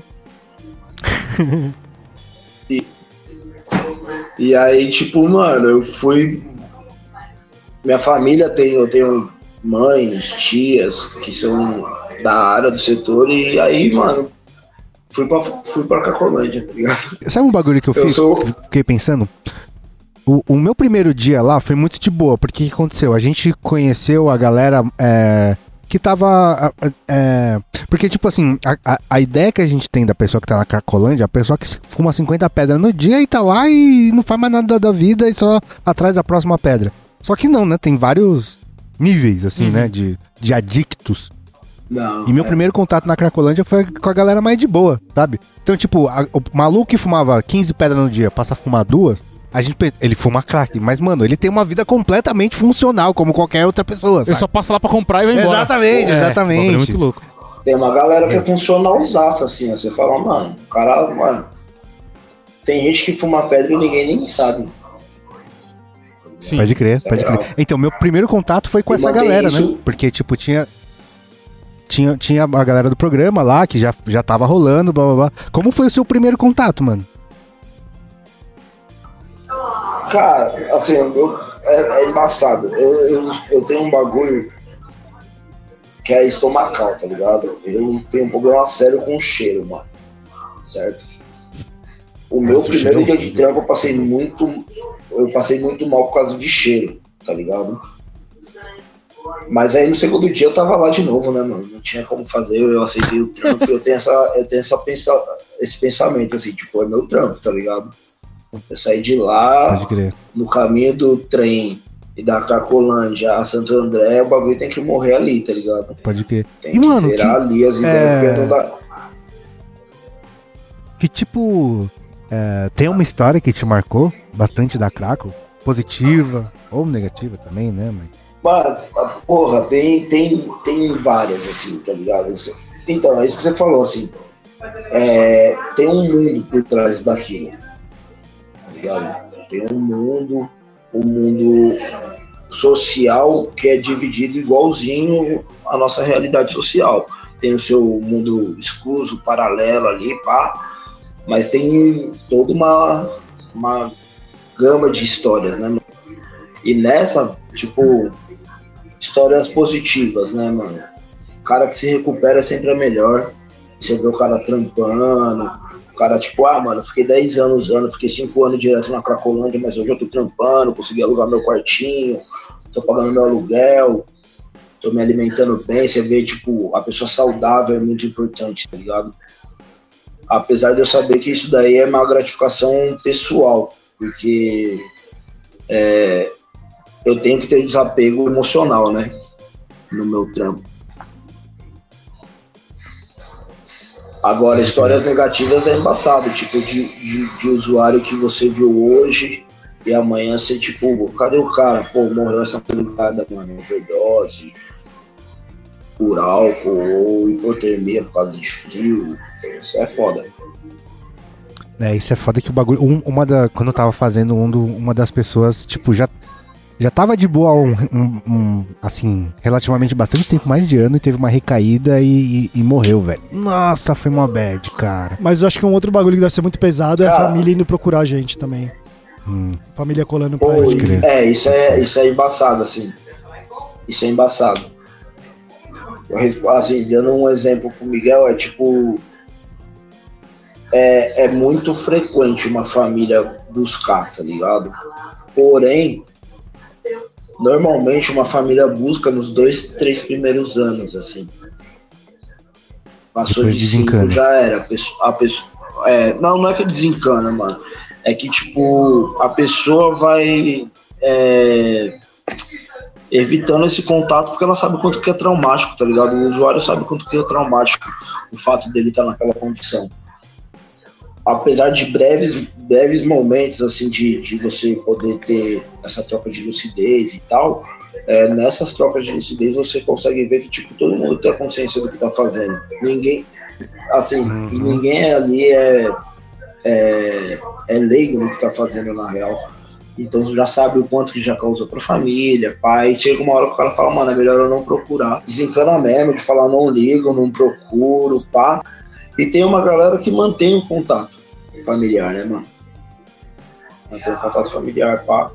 Speaker 6: e, e aí, tipo, mano, eu fui. Minha família tem, eu tenho mães, tias que são da área do setor, e aí, mano, fui pra, fui pra Cracolândia, tá ligado?
Speaker 1: Sabe um bagulho que eu,
Speaker 6: Eu
Speaker 1: fiz,
Speaker 6: sou-
Speaker 1: fiquei pensando? O, o meu primeiro dia lá foi muito de boa, porque o que aconteceu? A gente conheceu a galera é, que tava... É, porque, tipo assim, a, a, a ideia que a gente tem da pessoa que tá na Cracolândia, a pessoa que fuma cinquenta pedras no dia e tá lá e não faz mais nada da vida e só atrás da próxima pedra. Só que não, né? Tem vários níveis, assim,
Speaker 2: Uhum.
Speaker 1: né? De, de adictos.
Speaker 6: Não,
Speaker 1: E meu
Speaker 6: é,
Speaker 1: primeiro contato na Cracolândia foi com a galera mais de boa, sabe? Então, tipo, a- o maluco que fumava quinze pedras no dia passa a fumar duas, a gente pensa, ele fuma crack, mas, mano, ele tem uma vida completamente funcional, como qualquer outra pessoa,
Speaker 2: Ele
Speaker 1: sabe?
Speaker 2: só passa lá pra comprar e vai embora.
Speaker 1: Exatamente,
Speaker 2: É,
Speaker 1: exatamente.
Speaker 2: o bagulho é muito louco.
Speaker 6: Tem uma galera que é funcionalzaça, assim, ó. Você fala, mano, o cara, mano. Tem gente que fuma pedra e ninguém nem sabe.
Speaker 2: Sim.
Speaker 1: Pode crer,
Speaker 6: Isso é
Speaker 1: pode crer.
Speaker 6: real.
Speaker 1: Então, meu primeiro contato foi com
Speaker 6: E
Speaker 1: essa
Speaker 6: mantém
Speaker 1: galera, né?
Speaker 6: isso-
Speaker 1: Porque, tipo, tinha... Tinha, tinha a galera do programa lá, que já, já tava rolando, blá, blá, blá. Como foi o seu primeiro contato, mano?
Speaker 6: Cara, assim, eu, é, é embaçado. Eu, eu, eu tenho um bagulho que é estomacal, tá ligado? Eu tenho um problema sério com o cheiro, mano. Certo? O meu
Speaker 1: Nossa, o cheiro
Speaker 6: primeiro
Speaker 1: é
Speaker 6: dia de
Speaker 1: horrível.
Speaker 6: trampo eu passei muito. Eu passei muito mal por causa de cheiro, tá ligado? Mas aí no segundo dia eu tava lá de novo, né, mano? Não tinha como fazer, eu aceitei o trampo, eu tenho, essa, eu tenho essa pensa, esse pensamento, assim, tipo, é meu trampo, tá ligado? Eu saí de lá,
Speaker 1: Pode crer.
Speaker 6: no caminho do trem e da Cracolândia a Santo André, o bagulho tem que morrer ali, tá ligado?
Speaker 1: Pode crer.
Speaker 6: Tem
Speaker 1: E,
Speaker 6: que
Speaker 1: mano,
Speaker 6: zerar
Speaker 1: que-
Speaker 6: ali as ideias,
Speaker 1: é-
Speaker 6: porque não dá.
Speaker 1: Que tipo... é, tem uma história que te marcou bastante da Craco? Positiva ou negativa também, né? Mas...
Speaker 6: Mano, a porra, tem, tem, tem várias, assim, tá ligado? Isso- Então, é isso que você falou, assim. é, tem um mundo por trás daquilo, tá ligado? Tem um mundo, um mundo social que é dividido igualzinho à nossa realidade social. Tem o seu mundo excluso, paralelo ali, pá, mas tem toda uma, uma gama de histórias, né, mano? E nessa, tipo, histórias positivas, né, mano? O cara que se recupera sempre é melhor. Você vê o cara trampando, o cara tipo, ah, mano, fiquei dez anos usando, fiquei cinco anos direto na Cracolândia, mas hoje eu tô trampando, consegui alugar meu quartinho, tô pagando meu aluguel, tô me alimentando bem. Você vê, tipo, a pessoa saudável é muito importante, tá ligado? Apesar de eu saber que isso daí é uma gratificação pessoal, porque é, eu tenho que ter desapego emocional, né, no meu trampo. Agora, histórias negativas é embaçado, tipo, de, de, de usuário que você viu hoje e amanhã você, tipo, cadê o cara? Pô, morreu essa madrugada, mano, overdose, por álcool ou hipotermia por causa de frio. Isso é foda.
Speaker 1: É, isso é foda que o bagulho... Um, uma da, quando eu tava fazendo, um do, uma das pessoas, tipo, já... Já tava de boa um, um, um, assim, relativamente bastante tempo, mais de ano, e teve uma recaída e, e, e morreu, velho. Nossa, foi uma bad, cara.
Speaker 7: Mas eu acho que um outro bagulho que deve ser muito pesado é
Speaker 6: Cara.
Speaker 7: a família indo procurar a gente também.
Speaker 1: Hum.
Speaker 7: Família colando pra
Speaker 6: Pô,
Speaker 7: gente.
Speaker 6: é, isso é, isso é embaçado, assim. Isso é embaçado. Eu, assim, dando um exemplo pro Miguel, é tipo... É, é muito frequente uma família buscar, tá ligado? Porém... Normalmente uma família busca nos dois, três primeiros anos, assim. Passou
Speaker 1: Depois
Speaker 6: de cinco,
Speaker 1: desencana.
Speaker 6: já era. A pessoa, a pessoa, é, não, não é que desencana, mano. É que, tipo, a pessoa vai é, evitando esse contato porque ela sabe quanto que é traumático, tá ligado? O usuário sabe quanto que é traumático o fato dele estar naquela condição. Apesar de breves, breves momentos, assim, de, de você poder ter essa troca de lucidez e tal, é, nessas trocas de lucidez você consegue ver que, tipo, todo mundo tem a consciência do que tá fazendo. Ninguém, assim,
Speaker 1: Uhum.
Speaker 6: ninguém ali é, é, é leigo no que tá fazendo, na real. Então já sabe o quanto que já causou pra família, pai. Chega uma hora que o cara fala, mano, é melhor eu não procurar. Desencana mesmo de falar, não ligo, não procuro, pá. E tem uma galera que mantém o contato familiar, né, mano? Mantém o contato familiar, pá.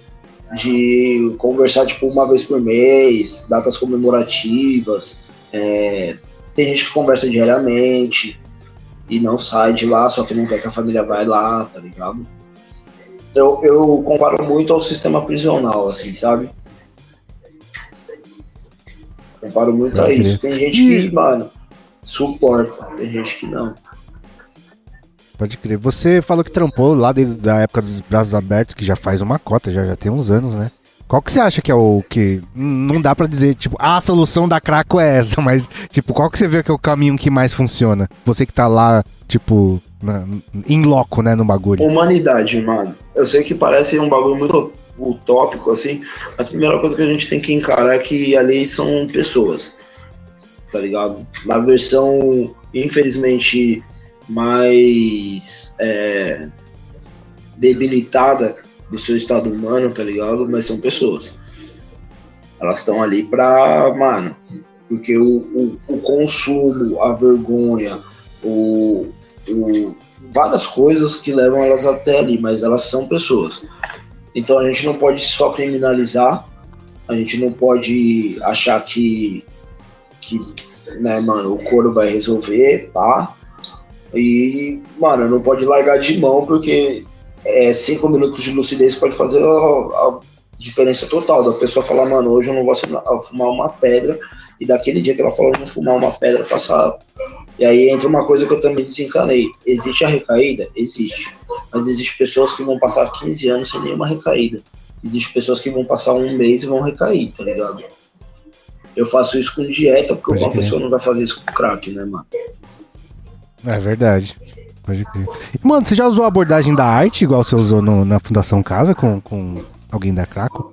Speaker 6: De conversar, tipo, uma vez por mês, datas comemorativas. É... Tem gente que conversa diariamente e não sai de lá, só que não quer que a família vá lá, tá ligado? Eu, eu comparo muito ao sistema prisional, assim, sabe? Comparo muito a isso. Tem gente que, mano, suporta, tem gente que não.
Speaker 1: Pode crer. Você falou que trampou lá desde a época dos braços abertos, que já faz uma cota, já, já tem uns anos, né? Qual que você acha que é o que... Não dá pra dizer, tipo, ah, a solução da Craco é essa, mas, tipo, qual que você vê que é o caminho que mais funciona? Você que tá lá, tipo, na, em loco, né, no bagulho.
Speaker 6: Humanidade, mano. Eu sei que parece um bagulho muito utópico, assim, mas a primeira coisa que a gente tem que encarar é que ali são pessoas, tá ligado? Na versão, infelizmente, mais é, debilitada do seu estado humano, tá ligado? Mas são pessoas. Elas estão ali pra, mano, porque o, o, o consumo, a vergonha, o, o, várias coisas que levam elas até ali, mas elas são pessoas. Então a gente não pode só criminalizar, a gente não pode achar que, que né, mano, o couro vai resolver, pá. E, mano, não pode largar de mão, porque é, cinco minutos de lucidez pode fazer a, a diferença total da pessoa falar, mano, hoje eu não vou fumar uma pedra, e daquele dia que ela falou, eu vou fumar uma pedra, passar. E aí entra uma coisa que eu também desencanei. Existe a recaída? Existe. Mas existe pessoas que vão passar quinze anos sem nenhuma recaída. Existe pessoas que vão passar um mês e vão recair, tá ligado? Eu faço isso com dieta, porque
Speaker 1: Pode
Speaker 6: uma
Speaker 1: crer.
Speaker 6: pessoa não vai fazer isso com crack, né, mano?
Speaker 1: É verdade. Pode crer. Mano, você já usou a abordagem da arte, igual você usou no- na Fundação Casa, com, com alguém da Craco?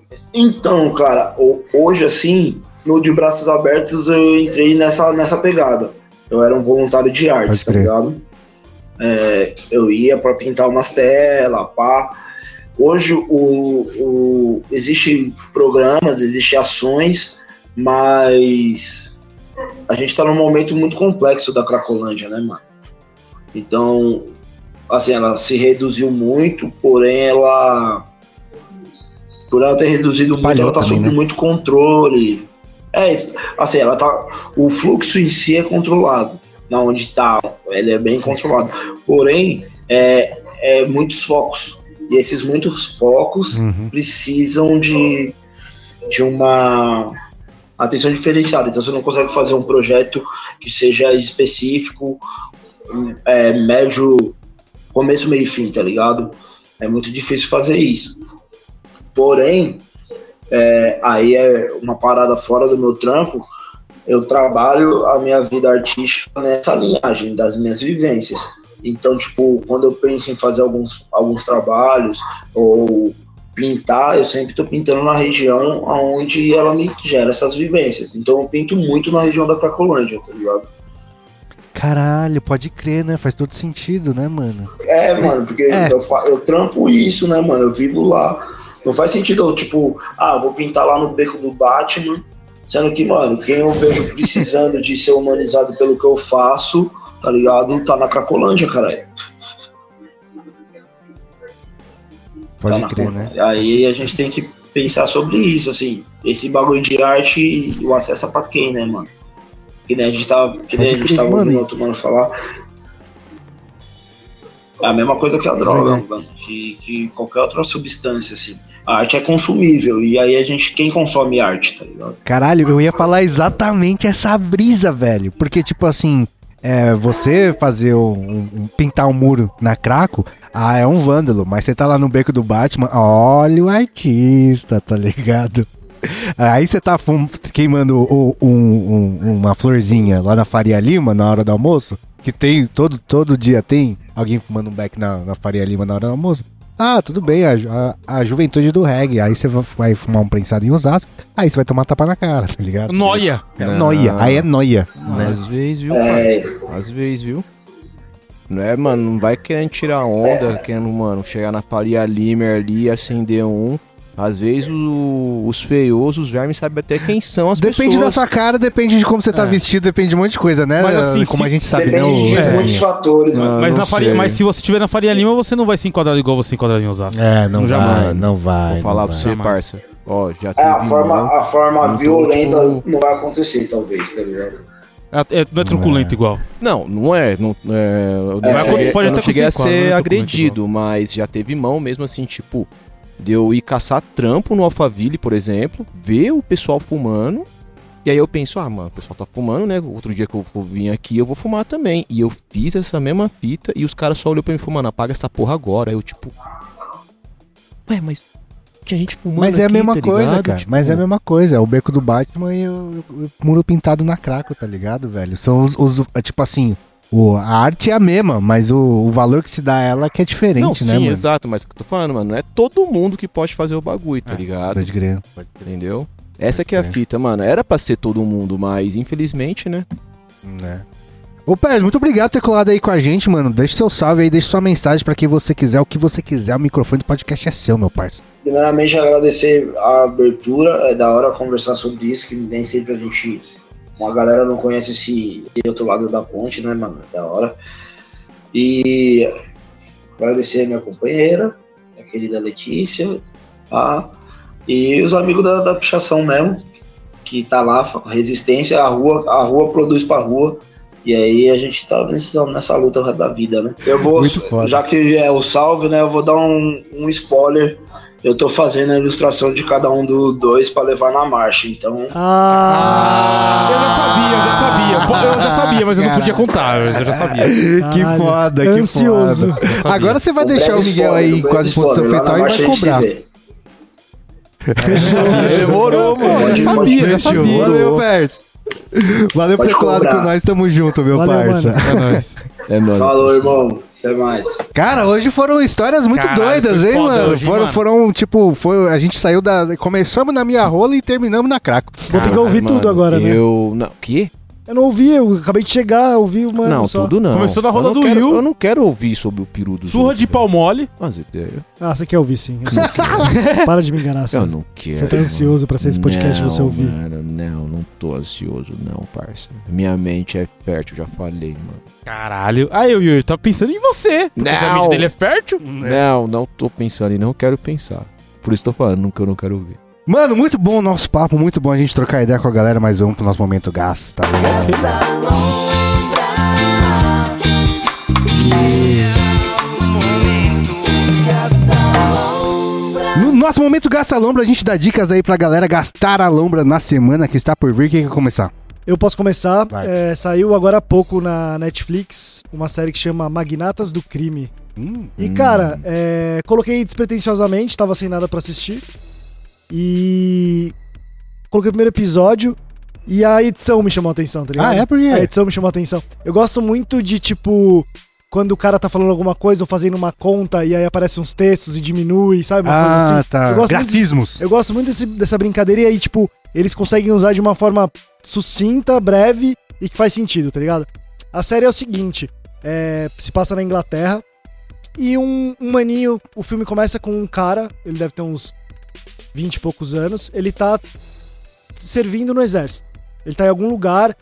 Speaker 6: Então, cara, ho- hoje assim, no de braços abertos eu entrei nessa, nessa pegada. eu era um voluntário de artes,
Speaker 1: Pode
Speaker 6: tá
Speaker 1: crer.
Speaker 6: ligado? É, eu ia pra pintar umas telas, pá. Hoje o, o, existem programas, existem ações, mas a gente tá num momento muito complexo da Cracolândia, né, mano? Então, assim, ela se reduziu muito, porém ela, por ela ter reduzido muito,
Speaker 1: Espalhou
Speaker 6: ela tá
Speaker 1: também,
Speaker 6: sob
Speaker 1: né?
Speaker 6: muito controle. É, assim, ela tá, o fluxo em si é controlado, na onde tá, ele é bem controlado. Porém, é, é muitos focos. E esses muitos focos
Speaker 1: Uhum.
Speaker 6: precisam de, de uma atenção diferenciada. Então você não consegue fazer um projeto que seja específico, é, médio, começo, meio e fim, tá ligado? É muito difícil fazer isso. Porém, é, aí é uma parada fora do meu trampo. Eu trabalho a minha vida artística nessa linhagem das minhas vivências. Então, tipo, quando eu penso em fazer alguns, alguns trabalhos ou pintar, eu sempre tô pintando na região onde ela me gera essas vivências. Então eu pinto muito na região da Cracolândia, tá ligado?
Speaker 1: Caralho, pode crer, né? Faz todo sentido, né, mano?
Speaker 6: É, mano, porque
Speaker 1: é.
Speaker 6: Eu, fa- eu trampo isso, né, mano? Eu vivo lá. Não faz sentido eu, tipo, ah, vou pintar lá no beco do Batman, sendo que, mano, quem eu vejo precisando de ser humanizado pelo que eu faço, tá ligado? Tá na Cracolândia, caralho.
Speaker 1: Pode
Speaker 6: Tá na
Speaker 1: crer,
Speaker 6: conta.
Speaker 1: né?
Speaker 6: Aí a gente tem que pensar sobre isso, assim. Esse bagulho de arte, o acesso é pra quem, né, mano? Que nem a gente tava, que nem a
Speaker 1: Pode
Speaker 6: gente
Speaker 1: crer,
Speaker 6: tava
Speaker 1: mano,
Speaker 6: ouvindo
Speaker 1: e-
Speaker 6: outro mano falar. É a mesma coisa que a droga,
Speaker 1: Legal.
Speaker 6: mano. Que, que qualquer outra substância, assim. A arte é consumível. E aí a gente, quem consome arte, tá ligado?
Speaker 1: Caralho, eu ia falar exatamente essa brisa, velho. Porque, tipo assim, é, você fazer um, um- um- pintar um muro na Craco, ah, é um vândalo. Mas você tá lá no beco do Batman, olha o artista, tá ligado? Aí você tá fum- queimando o- um- um- uma florzinha lá na Faria Lima na hora do almoço, que tem, todo, todo dia tem alguém fumando um beck na, na Faria Lima na hora do almoço. Ah, tudo bem, a, ju- a, a juventude do reggae. Aí você vai- vai fumar um prensado em Osasco, aí você vai tomar tapa na cara, tá ligado?
Speaker 2: Noia.
Speaker 1: É
Speaker 4: Não.
Speaker 1: noia, aí é noia. Né?
Speaker 4: Às vezes, viu,
Speaker 6: É.
Speaker 4: parça? Às vezes, viu? Não é, mano? Não vai querendo tirar onda, querendo, mano, chegar na Faria Limer ali e acender um. Às vezes o- os feiosos, os vermes, sabem até quem são as
Speaker 1: Depende
Speaker 4: pessoas.
Speaker 1: da sua cara, depende de como você tá
Speaker 2: É.
Speaker 1: vestido, depende de um monte de coisa, né?
Speaker 2: Mas assim,
Speaker 1: como
Speaker 2: se-
Speaker 1: a gente sabe,
Speaker 6: Depende
Speaker 1: né?
Speaker 6: de
Speaker 1: o- é.
Speaker 6: muitos fatores, mano.
Speaker 4: Ah,
Speaker 2: Mas,
Speaker 4: não
Speaker 2: na Faria,
Speaker 4: sei.
Speaker 2: mas se você estiver na Faria Lima, você não vai se enquadrar igual você se enquadrar em Osasco.
Speaker 1: É, não
Speaker 2: Jamais.
Speaker 1: vai, não vai.
Speaker 4: Vou falar
Speaker 1: não
Speaker 4: pra
Speaker 1: vai.
Speaker 4: você,
Speaker 2: Jamais.
Speaker 4: parça. Ó, já
Speaker 6: É,
Speaker 4: teve
Speaker 6: a forma,
Speaker 4: mão.
Speaker 6: a forma
Speaker 4: Então,
Speaker 6: violenta
Speaker 4: tipo-
Speaker 6: não vai acontecer, talvez, tá ligado?
Speaker 2: É, é- não é truculento igual.
Speaker 4: Não, não é. Não, é eu não
Speaker 6: É,
Speaker 4: cheguei,
Speaker 2: pode
Speaker 4: eu não
Speaker 2: até
Speaker 4: cheguei a
Speaker 2: conseguir,
Speaker 4: ser
Speaker 2: não é
Speaker 4: agredido, mas já teve mão mesmo assim, tipo, de eu ir caçar trampo no Alphaville, por exemplo, ver o pessoal fumando, e aí eu penso, ah, mano, o pessoal tá fumando, né? Outro dia que eu vou vir aqui, eu vou fumar também. E eu fiz essa mesma fita e os caras só olhou pra mim e falaram, mano, apaga essa porra agora. Aí eu, tipo, ué, mas tinha gente fumando
Speaker 1: Mas é a
Speaker 4: aqui,
Speaker 1: mesma
Speaker 4: tá
Speaker 1: coisa,
Speaker 4: ligado?
Speaker 1: cara.
Speaker 4: Tipo,
Speaker 1: Mas é a mesma coisa. É o beco do Batman e o, o muro pintado na Craco, tá ligado, velho? São os. os- é tipo assim, o, a arte é a mesma, mas o, o valor que se dá a ela que é diferente,
Speaker 4: Não,
Speaker 1: né,
Speaker 4: sim,
Speaker 1: mano?
Speaker 4: exato, mas o que eu tô falando, mano, não é todo mundo que pode fazer o bagulho, tá
Speaker 2: É,
Speaker 4: ligado?
Speaker 1: Pode crer. Pode crer.
Speaker 4: Entendeu? Essa que é a fita, mano. Era pra ser todo mundo, mas infelizmente, né?
Speaker 1: Né? Ô, Pérez, muito obrigado por ter colado aí com a gente, mano. Deixa seu salve aí, deixa sua mensagem pra quem você quiser, o que você quiser. O microfone do podcast é seu, meu parceiro.
Speaker 6: Primeiramente, agradecer a abertura. É da hora conversar sobre isso, que nem sempre a gente. Uma galera não conhece esse, esse outro lado da ponte, né, mano? É da hora. E agradecer a minha companheira, a querida Letícia, a, e os amigos da, da pichação mesmo, que tá lá, resistência, a rua, a rua produz pra rua. E aí a gente tá nessa, nessa luta da vida, né? Eu vou,
Speaker 1: Muito foda.
Speaker 6: já que é o salve, né? Eu vou dar um, um spoiler. Eu tô fazendo a ilustração de cada um dos dois pra levar na marcha, então.
Speaker 7: Ah,
Speaker 2: Eu já sabia, eu já sabia. Pô, Eu já sabia, mas eu não podia contar. Eu já sabia.
Speaker 1: Que
Speaker 7: Caralho.
Speaker 1: foda, que
Speaker 7: Ansioso.
Speaker 1: foda.
Speaker 2: Eu sabia.
Speaker 1: Agora você vai
Speaker 6: Um
Speaker 1: deixar
Speaker 6: breve
Speaker 1: o Miguel
Speaker 6: spoiler,
Speaker 1: aí
Speaker 6: um
Speaker 1: com
Speaker 6: breve
Speaker 1: as posição
Speaker 6: spoiler. Lá
Speaker 1: fetal
Speaker 6: na
Speaker 1: e vai
Speaker 6: marcha a gente se
Speaker 1: cobrar.
Speaker 6: vê.
Speaker 4: Demorou,
Speaker 2: Pô, eu já sabia, já
Speaker 1: Fechou.
Speaker 2: sabia.
Speaker 1: Valeu, Pérez. Valeu por
Speaker 6: Pode
Speaker 1: ter colado
Speaker 6: cobrar.
Speaker 1: com nós, tamo junto, meu
Speaker 7: Valeu,
Speaker 1: parça.
Speaker 7: mano.
Speaker 2: É nóis.
Speaker 4: É nóis.
Speaker 6: Falou, irmão. Até mais.
Speaker 1: Cara, hoje foram histórias muito
Speaker 2: Caralho,
Speaker 1: doidas,
Speaker 2: foi
Speaker 1: hein,
Speaker 2: foda
Speaker 1: mano?
Speaker 2: hoje,
Speaker 1: foram,
Speaker 2: mano.
Speaker 1: foram, tipo, foi, a gente saiu da. Começamos na minha rola e terminamos na Craco.
Speaker 7: Vou ter que ouvir
Speaker 4: Caralho,
Speaker 7: tudo
Speaker 4: mano,
Speaker 7: agora, né?
Speaker 4: Eu. Não, o quê?
Speaker 7: Eu não ouvi, eu acabei de chegar, ouvi uma.
Speaker 4: Não,
Speaker 7: só.
Speaker 4: tudo não.
Speaker 2: Começou na
Speaker 4: Eu
Speaker 2: roda
Speaker 4: não
Speaker 2: do
Speaker 4: quero-
Speaker 2: Will.
Speaker 4: Eu não quero ouvir sobre o peru dos
Speaker 2: Surra
Speaker 4: outros,
Speaker 2: de
Speaker 4: velho.
Speaker 2: pau mole.
Speaker 4: Mas ideia.
Speaker 7: Ah, você quer ouvir sim. Eu sei que você quer. Para de me enganar,
Speaker 4: Eu
Speaker 7: César.
Speaker 4: não quero.
Speaker 7: Você tá ansioso pra ser esse podcast
Speaker 4: não,
Speaker 7: você ouvir.
Speaker 4: Mano, não, não tô ansioso, não, parça. Minha mente é fértil, já falei, mano.
Speaker 2: Caralho. Aí, Will, eu tava pensando em você. Porque se a
Speaker 4: Não.
Speaker 2: mente dele é fértil.
Speaker 4: Não, não tô pensando e não quero pensar. Por isso tô falando que eu não quero ouvir.
Speaker 1: Mano, muito bom o nosso papo, muito bom a gente trocar ideia com a galera, mas vamos pro nosso momento Gasta Lombra. No nosso momento Gasta Lombra, a gente dá dicas aí pra galera gastar a lombra na semana que está por vir. Quem quer começar?
Speaker 7: Eu posso começar.
Speaker 1: Vai.
Speaker 7: É, saiu agora há pouco na Netflix uma série que chama Magnatas do Crime.
Speaker 1: Hum,
Speaker 7: E, cara, é, coloquei despretensiosamente, tava sem nada pra assistir. E coloquei o primeiro episódio e a edição me chamou a atenção, tá ligado?
Speaker 1: Ah, é? Por quê?
Speaker 7: A edição me chamou a atenção. Eu gosto muito de, tipo, quando o cara tá falando alguma coisa ou fazendo uma conta e aí aparecem uns textos e diminui, sabe? Uma coisa
Speaker 1: Ah,
Speaker 7: assim.
Speaker 1: tá.
Speaker 7: Eu gosto muito disso.
Speaker 1: Grafismos.
Speaker 7: Eu gosto muito desse- dessa brincadeira e aí, tipo, eles conseguem usar de uma forma sucinta, breve e que faz sentido, tá ligado? A série é o seguinte, é, se passa na Inglaterra e um, um maninho, o filme começa com um cara, ele deve ter uns vinte e poucos anos, ele tá servindo no exército. Ele tá em algum lugar,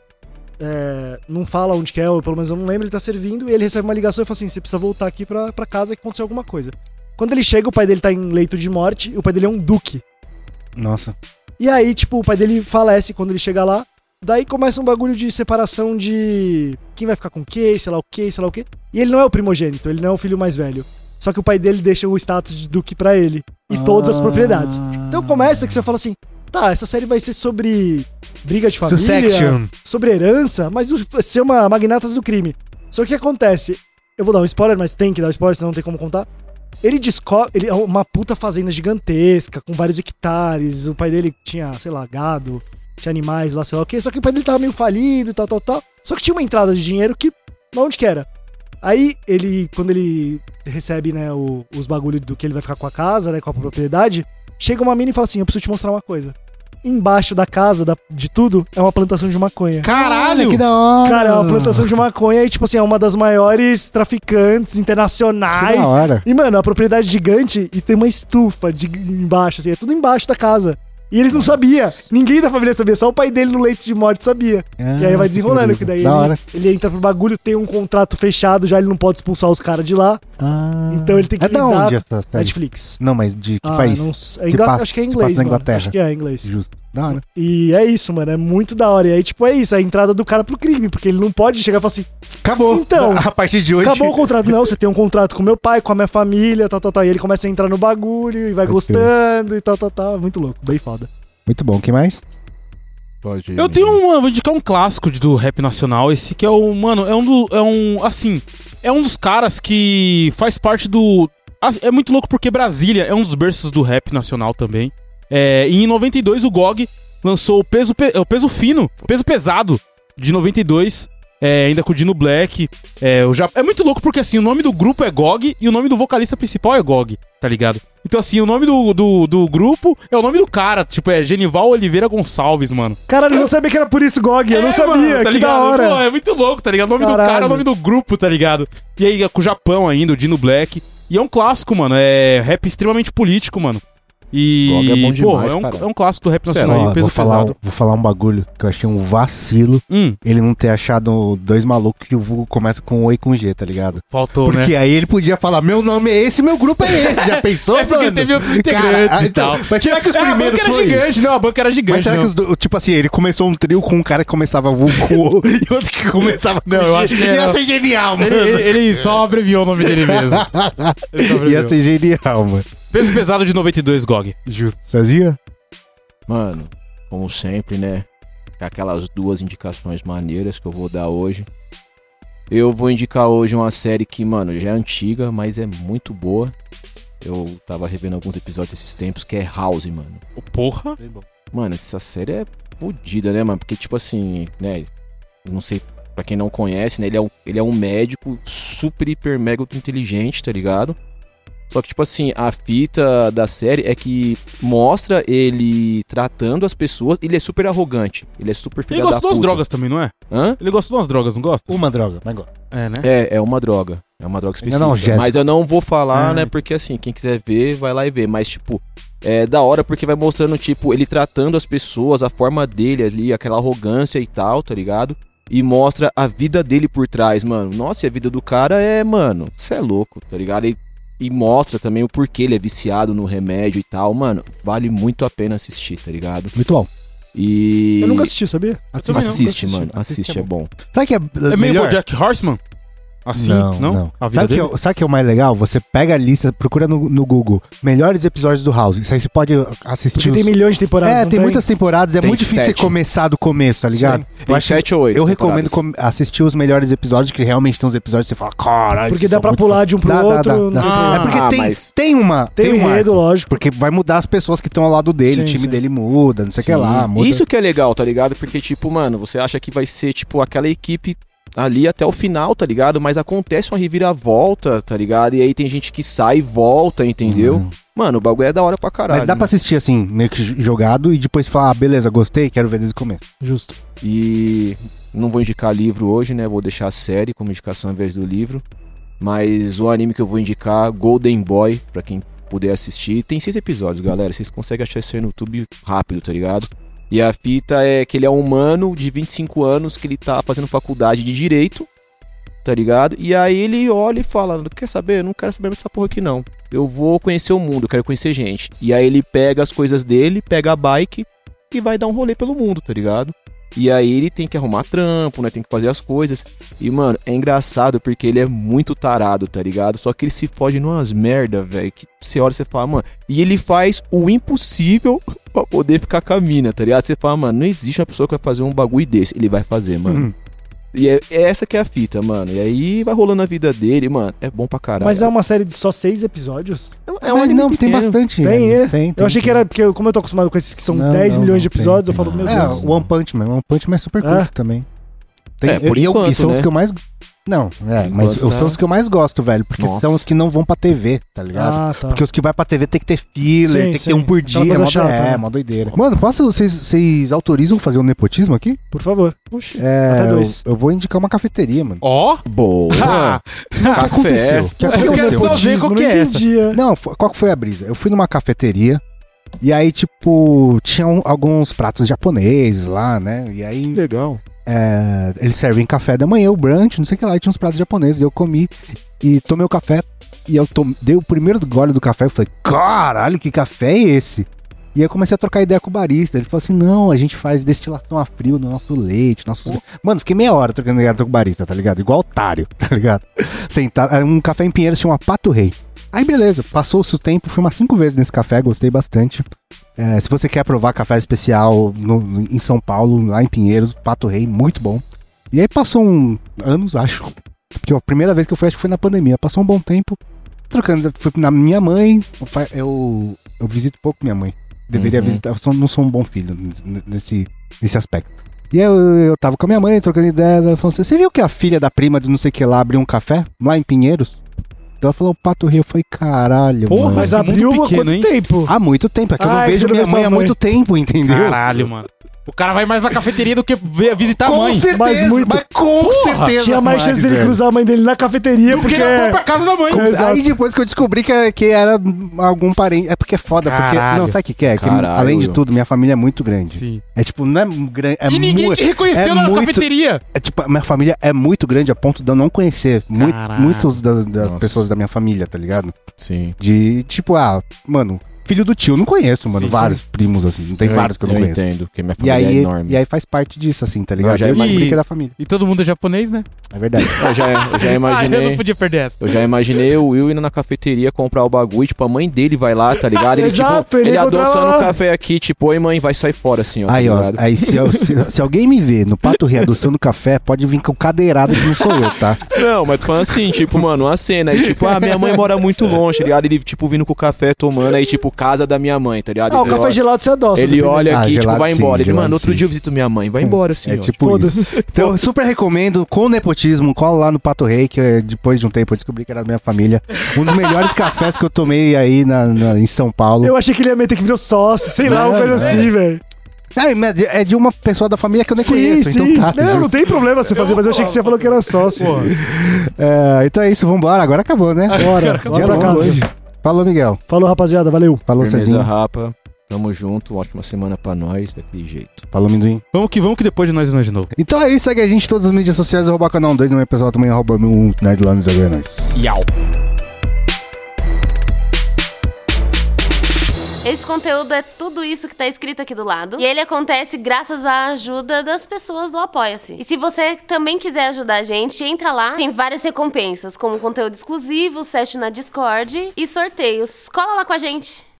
Speaker 7: é, não fala onde que é, ou pelo menos eu não lembro, ele tá servindo e ele recebe uma ligação e fala assim, você precisa voltar aqui pra, pra casa que aconteceu alguma coisa. Quando ele chega, o pai dele tá em leito de morte e o pai dele é um duque.
Speaker 1: Nossa.
Speaker 7: E aí, tipo, o pai dele falece quando ele chega lá. Daí começa um bagulho de separação de quem vai ficar com o quê, sei lá o quê, sei lá o quê. E ele não é o primogênito, ele não é o filho mais velho. Só que o pai dele deixa o status de duque pra ele. E todas as propriedades. Então começa que você fala assim, tá, essa série vai ser sobre briga de família,
Speaker 1: Succession.
Speaker 7: sobre herança, mas o- vai ser uma Magnatas do Crime. Só que o que acontece? Eu vou dar um spoiler, mas tem que dar um spoiler, senão não tem como contar. Ele descobre. Ele é uma puta fazenda gigantesca, com vários hectares. O pai dele tinha, sei lá, gado, tinha animais lá, sei lá o quê. Só que o pai dele tava meio falido e tal, tal, tal. Só que tinha uma entrada de dinheiro que. Onde que era? Aí ele, quando ele recebe, né, o- os bagulhos do que ele vai ficar com a casa, né, com a propriedade, chega uma mina e fala assim: eu preciso te mostrar uma coisa. Embaixo da casa, da- de tudo, é uma plantação de maconha.
Speaker 2: Caralho.
Speaker 1: Que da hora.
Speaker 7: Cara, é uma plantação de maconha e, tipo assim, é uma das maiores traficantes
Speaker 1: Que
Speaker 7: internacionais.
Speaker 1: da hora.
Speaker 7: E, mano, a propriedade gigante e tem uma estufa de, embaixo, assim, é tudo embaixo da casa. E ele não sabia, ninguém da família sabia, só o pai dele no leito de morte sabia. e aí vai desenrolando, que daí
Speaker 1: Da
Speaker 7: ele,
Speaker 1: hora.
Speaker 7: ele entra pro bagulho, tem um contrato fechado, já ele não pode expulsar os caras de lá.
Speaker 1: Ah.
Speaker 7: Então ele tem que
Speaker 1: É da
Speaker 7: lidar
Speaker 1: onde essa série?
Speaker 7: Netflix.
Speaker 1: Não, mas de que
Speaker 7: Ah,
Speaker 1: país?
Speaker 7: não sei. É
Speaker 1: Se
Speaker 7: Ingla-
Speaker 1: passa-
Speaker 7: acho que é
Speaker 1: se
Speaker 7: inglês,
Speaker 1: passa na
Speaker 7: mano.
Speaker 1: Inglaterra.
Speaker 7: Acho que é inglês.
Speaker 1: Justo. Da hora.
Speaker 7: E é isso, mano, é muito da hora. E aí, tipo, é isso, a entrada do cara pro crime, porque ele não pode chegar e falar assim,
Speaker 1: Acabou.
Speaker 7: Então,
Speaker 1: a partir de hoje.
Speaker 7: acabou o contrato. Não, você tem um contrato com meu pai, com a minha família, tal, tal, tal. E ele começa a entrar no bagulho e vai
Speaker 1: Pode
Speaker 7: gostando e tal, tal, tal. Muito louco, bem foda.
Speaker 1: Muito bom. Quem mais?
Speaker 4: Pode ir.
Speaker 2: Eu tenho uma, vou indicar um clássico de- do rap nacional, esse que é o, mano, é um do, é um, assim, é um dos caras que faz parte do, assim, é muito louco porque Brasília é um dos berços do rap nacional também. É, e em noventa e dois o G O G lançou o Peso, Pe- o Peso Fino, Peso Pesado, de noventa e dois, é, ainda com o Dino Black. É, o ja- é muito louco porque, assim, o nome do grupo é G O G e o nome do vocalista principal é G O G, tá ligado? Então, assim, o nome do, do, do grupo é o nome do cara, tipo, é Genival Oliveira Gonçalves, mano.
Speaker 7: Caralho, eu não sabia que era por isso G O G, eu não
Speaker 2: É,
Speaker 7: sabia,
Speaker 2: mano, tá
Speaker 7: que
Speaker 2: ligado?
Speaker 7: da hora.
Speaker 2: Pô, é muito louco, tá ligado? O nome do
Speaker 7: Caralho.
Speaker 2: cara é o nome do grupo, tá ligado? E aí, é com o Japão ainda, o Dino Black. E é um clássico, mano. É rap extremamente político, mano. E,
Speaker 4: G O G é bom
Speaker 2: pô,
Speaker 4: demais,
Speaker 2: é um,
Speaker 4: cara.
Speaker 2: é um clássico do rap
Speaker 4: Sério,
Speaker 2: nacional,
Speaker 1: Ó,
Speaker 2: aí, peso
Speaker 1: vou, falar,
Speaker 2: pesado.
Speaker 1: um- vou falar um bagulho que eu achei um vacilo.
Speaker 2: Hum,
Speaker 1: Ele não ter achado dois malucos que o vulgo começa com O e com G, tá ligado?
Speaker 2: faltou,
Speaker 1: Porque
Speaker 2: né?
Speaker 1: aí ele podia falar: meu nome é esse, meu grupo é esse. Já pensou,
Speaker 2: É porque
Speaker 1: mano?
Speaker 2: teve outros
Speaker 1: Cara,
Speaker 2: integrantes
Speaker 1: ah,
Speaker 2: e
Speaker 1: então,
Speaker 2: tal.
Speaker 1: Mas será que os
Speaker 2: É, a
Speaker 1: primeiros
Speaker 2: banca era
Speaker 1: foi?
Speaker 2: gigante, não, a banca era
Speaker 1: Mas
Speaker 2: gigante,
Speaker 1: será
Speaker 2: não.
Speaker 1: que os do- tipo assim, ele começou um trio com um cara que começava vulgo com O e outro que começava com
Speaker 2: Não, eu
Speaker 1: G.
Speaker 2: acho que
Speaker 1: Ia
Speaker 2: era-
Speaker 1: ser genial, mano.
Speaker 2: Ele, ele- ele só abreviou o nome dele mesmo. Ele só abreviou.
Speaker 1: Ia ser genial, mano.
Speaker 2: Peso pesado de noventa e dois, G O G.
Speaker 1: Justo. Fazia?
Speaker 4: Mano, como sempre, né? Aquelas duas indicações maneiras que eu vou dar hoje. Eu vou indicar hoje uma série que, mano, já é antiga, mas é muito boa. Eu tava revendo alguns episódios esses tempos, que é House, mano.
Speaker 2: Ô, porra.
Speaker 4: Mano, essa série é fodida, né, mano? Porque, tipo assim, né? Eu não sei, pra quem não conhece, né? Ele é um, ele é um médico super, hiper, mega inteligente, tá ligado? Só que, tipo assim, a fita da série é que mostra ele tratando as pessoas, ele é super arrogante, ele é super filha
Speaker 2: Ele
Speaker 4: da
Speaker 2: gosta de umas
Speaker 4: puta.
Speaker 2: drogas também, não é?
Speaker 4: Hã?
Speaker 2: Ele gosta de umas drogas, não gosta?
Speaker 1: Uma droga, mas gosta.
Speaker 2: É, né?
Speaker 4: É, é uma droga. É uma droga específica.
Speaker 1: Analgésico.
Speaker 4: Mas eu não vou falar,
Speaker 2: Ah.
Speaker 4: né? Porque assim, quem quiser ver, vai lá e vê. Mas, tipo, é da hora porque vai mostrando, tipo, ele tratando as pessoas, a forma dele ali, aquela arrogância e tal, tá ligado? E mostra a vida dele por trás, mano. Nossa, e a vida do cara é, mano, você é louco, tá ligado? E, e mostra também o porquê ele é viciado no remédio e tal. Mano, vale muito a pena assistir, tá ligado?
Speaker 1: Muito bom.
Speaker 4: E...
Speaker 7: Eu nunca assisti, sabia?
Speaker 1: Assiste,
Speaker 2: também não,
Speaker 4: Assiste,
Speaker 7: nunca
Speaker 4: mano.
Speaker 7: assisti.
Speaker 4: Assiste, é bom.
Speaker 1: Sabe que é,
Speaker 2: É meio
Speaker 1: melhor?
Speaker 2: Jack Horseman? Assim?
Speaker 1: Não,
Speaker 2: Não?
Speaker 1: não.
Speaker 2: A vida
Speaker 1: Sabe o que,
Speaker 2: dele?
Speaker 1: é- sabe que é o mais legal? Você pega a lista, procura no, no Google melhores episódios do House. Isso aí você pode assistir.
Speaker 7: Porque
Speaker 1: os-
Speaker 7: tem milhões de temporadas.
Speaker 1: É,
Speaker 7: não
Speaker 1: tem muitas temporadas, é
Speaker 4: Tem
Speaker 1: muito difícil
Speaker 4: sete.
Speaker 1: você começar do começo, tá ligado?
Speaker 4: Tem
Speaker 1: acho-
Speaker 4: sete ou oito
Speaker 1: Eu recomendo
Speaker 4: temporadas.
Speaker 1: com- assistir os melhores episódios, que realmente tem uns episódios que você fala, caralho.
Speaker 7: Porque
Speaker 1: esses
Speaker 7: dá
Speaker 1: são
Speaker 7: pra
Speaker 1: muito
Speaker 7: pular
Speaker 1: foda."
Speaker 7: de um pro
Speaker 1: Dá, dá,
Speaker 7: outro.
Speaker 1: dá, dá.
Speaker 7: não
Speaker 2: Ah,
Speaker 1: É porque
Speaker 4: Ah,
Speaker 1: tem,
Speaker 4: mas-
Speaker 1: tem uma.
Speaker 7: Tem
Speaker 1: um
Speaker 7: enredo,
Speaker 1: arco.
Speaker 7: lógico.
Speaker 1: Porque vai mudar as pessoas que estão ao lado dele,
Speaker 7: Sim,
Speaker 1: o time
Speaker 7: sim.
Speaker 1: dele muda, não sei o que
Speaker 4: Sim.
Speaker 1: lá. Muda.
Speaker 4: Isso que é legal, tá ligado? Porque, tipo, mano, você acha que vai ser, tipo, aquela equipe ali até o final, tá ligado? Mas acontece uma reviravolta, tá ligado? E aí tem gente que sai e volta, entendeu?
Speaker 1: Uhum.
Speaker 4: Mano, o bagulho é da hora pra caralho.
Speaker 1: Mas dá pra assistir assim, meio que jogado, e depois falar, ah, beleza, gostei, quero ver desde o começo.
Speaker 7: Justo.
Speaker 4: E não vou indicar livro hoje, né? Vou deixar a série como indicação ao invés do livro. Mas o anime que eu vou indicar, Golden Boy, pra quem puder assistir. Tem seis episódios, galera. Vocês conseguem achar isso aí no YouTube rápido, tá ligado? E a fita é que ele é um humano de vinte e cinco anos que ele tá fazendo faculdade de Direito, tá ligado? E aí ele olha e fala, quer saber? Eu não quero saber dessa porra aqui não. Eu vou conhecer o mundo, eu quero conhecer gente. E aí ele pega as coisas dele, pega a bike e vai dar um rolê pelo mundo, tá ligado? E aí ele tem que arrumar trampo, né? Tem que fazer as coisas. E, mano, é engraçado porque ele é muito tarado, tá ligado? Só que ele se foge numas merda, velho. Que você olha e você fala, mano... E ele faz o impossível pra poder ficar com a mina, tá ligado? Você fala, mano, não existe uma pessoa que vai fazer um bagulho desse. Ele vai fazer, mano.
Speaker 1: Uhum.
Speaker 4: E é, é essa que é a fita, mano. E aí vai rolando a vida dele, mano. É bom pra caralho.
Speaker 7: Mas é uma série de só seis episódios?
Speaker 4: É
Speaker 1: Mas
Speaker 4: anime
Speaker 1: não, tem
Speaker 4: pequeno.
Speaker 1: bastante.
Speaker 7: Tem,
Speaker 1: né?
Speaker 7: é?
Speaker 1: tem, tem
Speaker 7: Eu achei que
Speaker 1: tem.
Speaker 7: era, porque eu- como eu tô acostumado com esses que são
Speaker 1: Não,
Speaker 7: dez
Speaker 1: não,
Speaker 7: milhões de
Speaker 1: não, tem,
Speaker 7: episódios, eu
Speaker 1: tem.
Speaker 7: falo, meu
Speaker 1: É,
Speaker 7: Deus.
Speaker 1: o One Punch Man. One Punch Man é super
Speaker 7: Ah.
Speaker 1: curto também. Tem,
Speaker 4: É, por
Speaker 1: e, eu-
Speaker 4: enquanto,
Speaker 1: e são os
Speaker 4: né?
Speaker 1: que eu mais... Não, é,
Speaker 4: Por
Speaker 1: mas
Speaker 4: enquanto
Speaker 1: são
Speaker 4: tá-
Speaker 1: os que eu mais gosto, velho. Porque
Speaker 4: Nossa.
Speaker 1: são os que não vão pra T V, tá ligado?
Speaker 7: Ah, tá.
Speaker 1: Porque os que vai pra T V tem que ter filler,
Speaker 7: Sim,
Speaker 1: tem que
Speaker 7: sim.
Speaker 1: ter um por
Speaker 7: Aquela
Speaker 1: dia. É
Speaker 7: coisa
Speaker 1: mó,
Speaker 7: chata,
Speaker 1: é,
Speaker 7: né?
Speaker 1: mó doideira. Mano, posso... Vocês, vocês autorizam fazer um nepotismo aqui?
Speaker 7: Por favor.
Speaker 4: Oxi.
Speaker 1: É,
Speaker 7: Até
Speaker 1: eu,
Speaker 7: dois.
Speaker 1: eu vou indicar uma cafeteria, mano.
Speaker 2: Ó!
Speaker 4: Boa.
Speaker 2: Ah,
Speaker 1: O que aconteceu? O que
Speaker 2: Eu quero
Speaker 1: aconteceu?
Speaker 2: só ver qual
Speaker 7: não
Speaker 2: que é essa.
Speaker 7: entendia.
Speaker 1: Não, fo- qual que foi a brisa? Eu fui numa cafeteria e aí, tipo, tinham alguns pratos japoneses lá, né? E aí,
Speaker 4: Legal.
Speaker 1: é, eles servem café da manhã, o brunch, não sei o que lá, e tinha uns pratos japoneses. Eu comi e tomei o café e eu tom- dei o primeiro gole do café e falei, caralho, que café é esse? E aí eu comecei a trocar ideia com o barista. Ele falou assim, não, a gente faz destilação a frio no nosso leite, nossos... Mano, fiquei meia hora trocando ideia com o barista, tá ligado? Igual otário, tá ligado? Sentado, um café em Pinheiros chama Pato Rei. Aí beleza, passou-se o tempo, fui umas cinco vezes nesse café, gostei bastante. É, se você quer provar café especial no- em São Paulo, lá em Pinheiros, Pato Rei, muito bom. E aí passou um anos, acho, porque a primeira vez que eu fui, acho que foi na pandemia, passou um bom tempo, trocando, fui na minha mãe, eu fa- eu, eu visito pouco minha mãe, deveria
Speaker 4: Uhum.
Speaker 1: visitar, eu sou- não sou um bom filho nesse, nesse aspecto. E aí eu, eu tava com a minha mãe, trocando ideia, ela falou assim, você viu que a filha da prima de não sei o que lá abriu um café, lá em Pinheiros? Ela falou, Pato Rio, eu falei, caralho,
Speaker 2: Porra,
Speaker 1: mano.
Speaker 7: Mas
Speaker 2: Que
Speaker 7: abriu
Speaker 2: mundo
Speaker 7: há
Speaker 2: pequeno,
Speaker 7: quanto
Speaker 2: hein?
Speaker 7: tempo?
Speaker 1: Há muito tempo, é que eu
Speaker 7: Ah,
Speaker 1: não
Speaker 7: é que
Speaker 1: vejo
Speaker 7: você não
Speaker 1: minha
Speaker 7: vê
Speaker 1: mãe
Speaker 7: sua
Speaker 1: há
Speaker 7: mãe.
Speaker 1: muito tempo, entendeu?
Speaker 2: Caralho, mano. O cara vai mais na cafeteria do que ver- visitar a
Speaker 1: Com
Speaker 2: mãe.
Speaker 1: certeza,
Speaker 7: Mas
Speaker 1: mas,
Speaker 7: muito-
Speaker 1: com
Speaker 2: Porra,
Speaker 1: certeza.
Speaker 7: Tinha mais chance dele
Speaker 1: velho.
Speaker 7: cruzar a mãe dele na cafeteria,
Speaker 2: Do que
Speaker 7: porque...
Speaker 2: na própria casa da mãe.
Speaker 7: É. Exato.
Speaker 1: Aí depois que eu descobri que, que era algum parente. É porque é foda, porque.
Speaker 2: Caralho.
Speaker 1: Não, sabe o que, que é? Que,
Speaker 4: Caralho.
Speaker 1: além de tudo, minha família é muito grande.
Speaker 2: Sim.
Speaker 1: É tipo, não é grande. É
Speaker 2: e ninguém
Speaker 1: mu-
Speaker 2: te reconheceu
Speaker 1: é
Speaker 2: na
Speaker 1: muito-
Speaker 2: cafeteria.
Speaker 1: É tipo, a minha família é muito grande a ponto de eu não conhecer mui-
Speaker 2: Caralho.
Speaker 1: muitos das, das
Speaker 4: Nossa.
Speaker 1: pessoas da minha família, tá ligado?
Speaker 4: Sim.
Speaker 1: De tipo, ah, mano, filho do tio, não conheço, mano.
Speaker 2: Sim,
Speaker 1: vários primos, assim. Tem vários que eu não conheço.
Speaker 4: entendo, porque minha
Speaker 1: E
Speaker 4: família é
Speaker 1: aí,
Speaker 4: enorme.
Speaker 1: e aí faz parte disso, assim, tá ligado?
Speaker 4: Não, já
Speaker 1: eu
Speaker 2: imagino.
Speaker 1: descobri que é da família.
Speaker 2: E todo mundo é japonês, né?
Speaker 1: É verdade.
Speaker 4: Eu já, eu já
Speaker 2: Ah, eu
Speaker 4: imaginei...
Speaker 2: não podia perder essa.
Speaker 4: Eu já imaginei o Will indo na cafeteria comprar o bagulho, tipo, a mãe dele vai lá, tá ligado? Ele,
Speaker 7: Exato,
Speaker 4: tipo,
Speaker 7: ele
Speaker 4: ele
Speaker 7: encontrava
Speaker 4: adoçando
Speaker 7: lá.
Speaker 4: o café aqui, tipo, oi mãe, vai sair fora, assim, ó.
Speaker 1: Aí,
Speaker 4: tá
Speaker 1: ó,
Speaker 4: ligado?
Speaker 1: aí se, eu- se, se alguém me vê no Pato Rio adoçando café, pode vir com cadeirada que não sou eu, tá?
Speaker 4: Não, mas tô falando assim, tipo, mano, uma cena aí, tipo, ah, minha mãe mora muito longe, tá ligado? Ele, tipo, vindo com o café, tomando, aí, tipo, tipo, casa da minha mãe, tá ligado?
Speaker 7: Ah, o
Speaker 4: Ele
Speaker 7: café
Speaker 4: olha-
Speaker 7: gelado você adoça.
Speaker 4: Ele
Speaker 7: dependendo.
Speaker 4: olha
Speaker 1: Ah,
Speaker 4: aqui, tipo,
Speaker 1: gelado
Speaker 4: vai
Speaker 1: sim,
Speaker 4: embora. Ele,
Speaker 1: gelado
Speaker 4: mano, outro
Speaker 1: sim.
Speaker 4: dia eu visito minha mãe. Vai embora, assim,
Speaker 1: É
Speaker 4: ó.
Speaker 1: tipo isso.
Speaker 7: Foda-se.
Speaker 1: Então, eu super recomendo, com nepotismo, cola lá no Pato Rei, que é, depois de um tempo eu descobri que era da minha família. Um dos melhores cafés que eu tomei aí na, na- em São Paulo.
Speaker 7: Eu achei que ele ia meter que virou sócio, sei lá, uma
Speaker 1: Não,
Speaker 7: coisa
Speaker 1: é.
Speaker 7: assim, velho.
Speaker 1: Ah, mas é de uma pessoa da família que eu nem
Speaker 7: Sim,
Speaker 1: conheço,
Speaker 7: sim.
Speaker 1: então tá.
Speaker 7: Não, não tem problema você fazer, mas eu achei que você falou que era sócio.
Speaker 1: É, então é isso, vambora. Agora acabou, né?
Speaker 7: Bora,
Speaker 1: Dia
Speaker 7: bora pra
Speaker 1: longo
Speaker 7: casa.
Speaker 1: hoje. Falou, Miguel.
Speaker 7: Falou, rapaziada, valeu.
Speaker 1: Falou,
Speaker 4: Firmeza,
Speaker 1: Cezinho.
Speaker 4: rapa. Tamo junto. Ótima semana pra nós, daquele jeito.
Speaker 1: Falou, Minduim.
Speaker 2: Vamos que vamos que depois de nós e nós de novo.
Speaker 1: Então é isso, segue a gente em todas as mídias sociais, arroba canal dois, no meu pessoal também, arroba um Nerdlands, é nóis.
Speaker 2: Yau.
Speaker 8: Esse conteúdo é tudo isso que tá escrito aqui do lado. E ele acontece graças à ajuda das pessoas do Apoia-se. E se você também quiser ajudar a gente, entra lá. Tem várias recompensas, como conteúdo exclusivo, session na Discord e sorteios. Cola lá com a gente!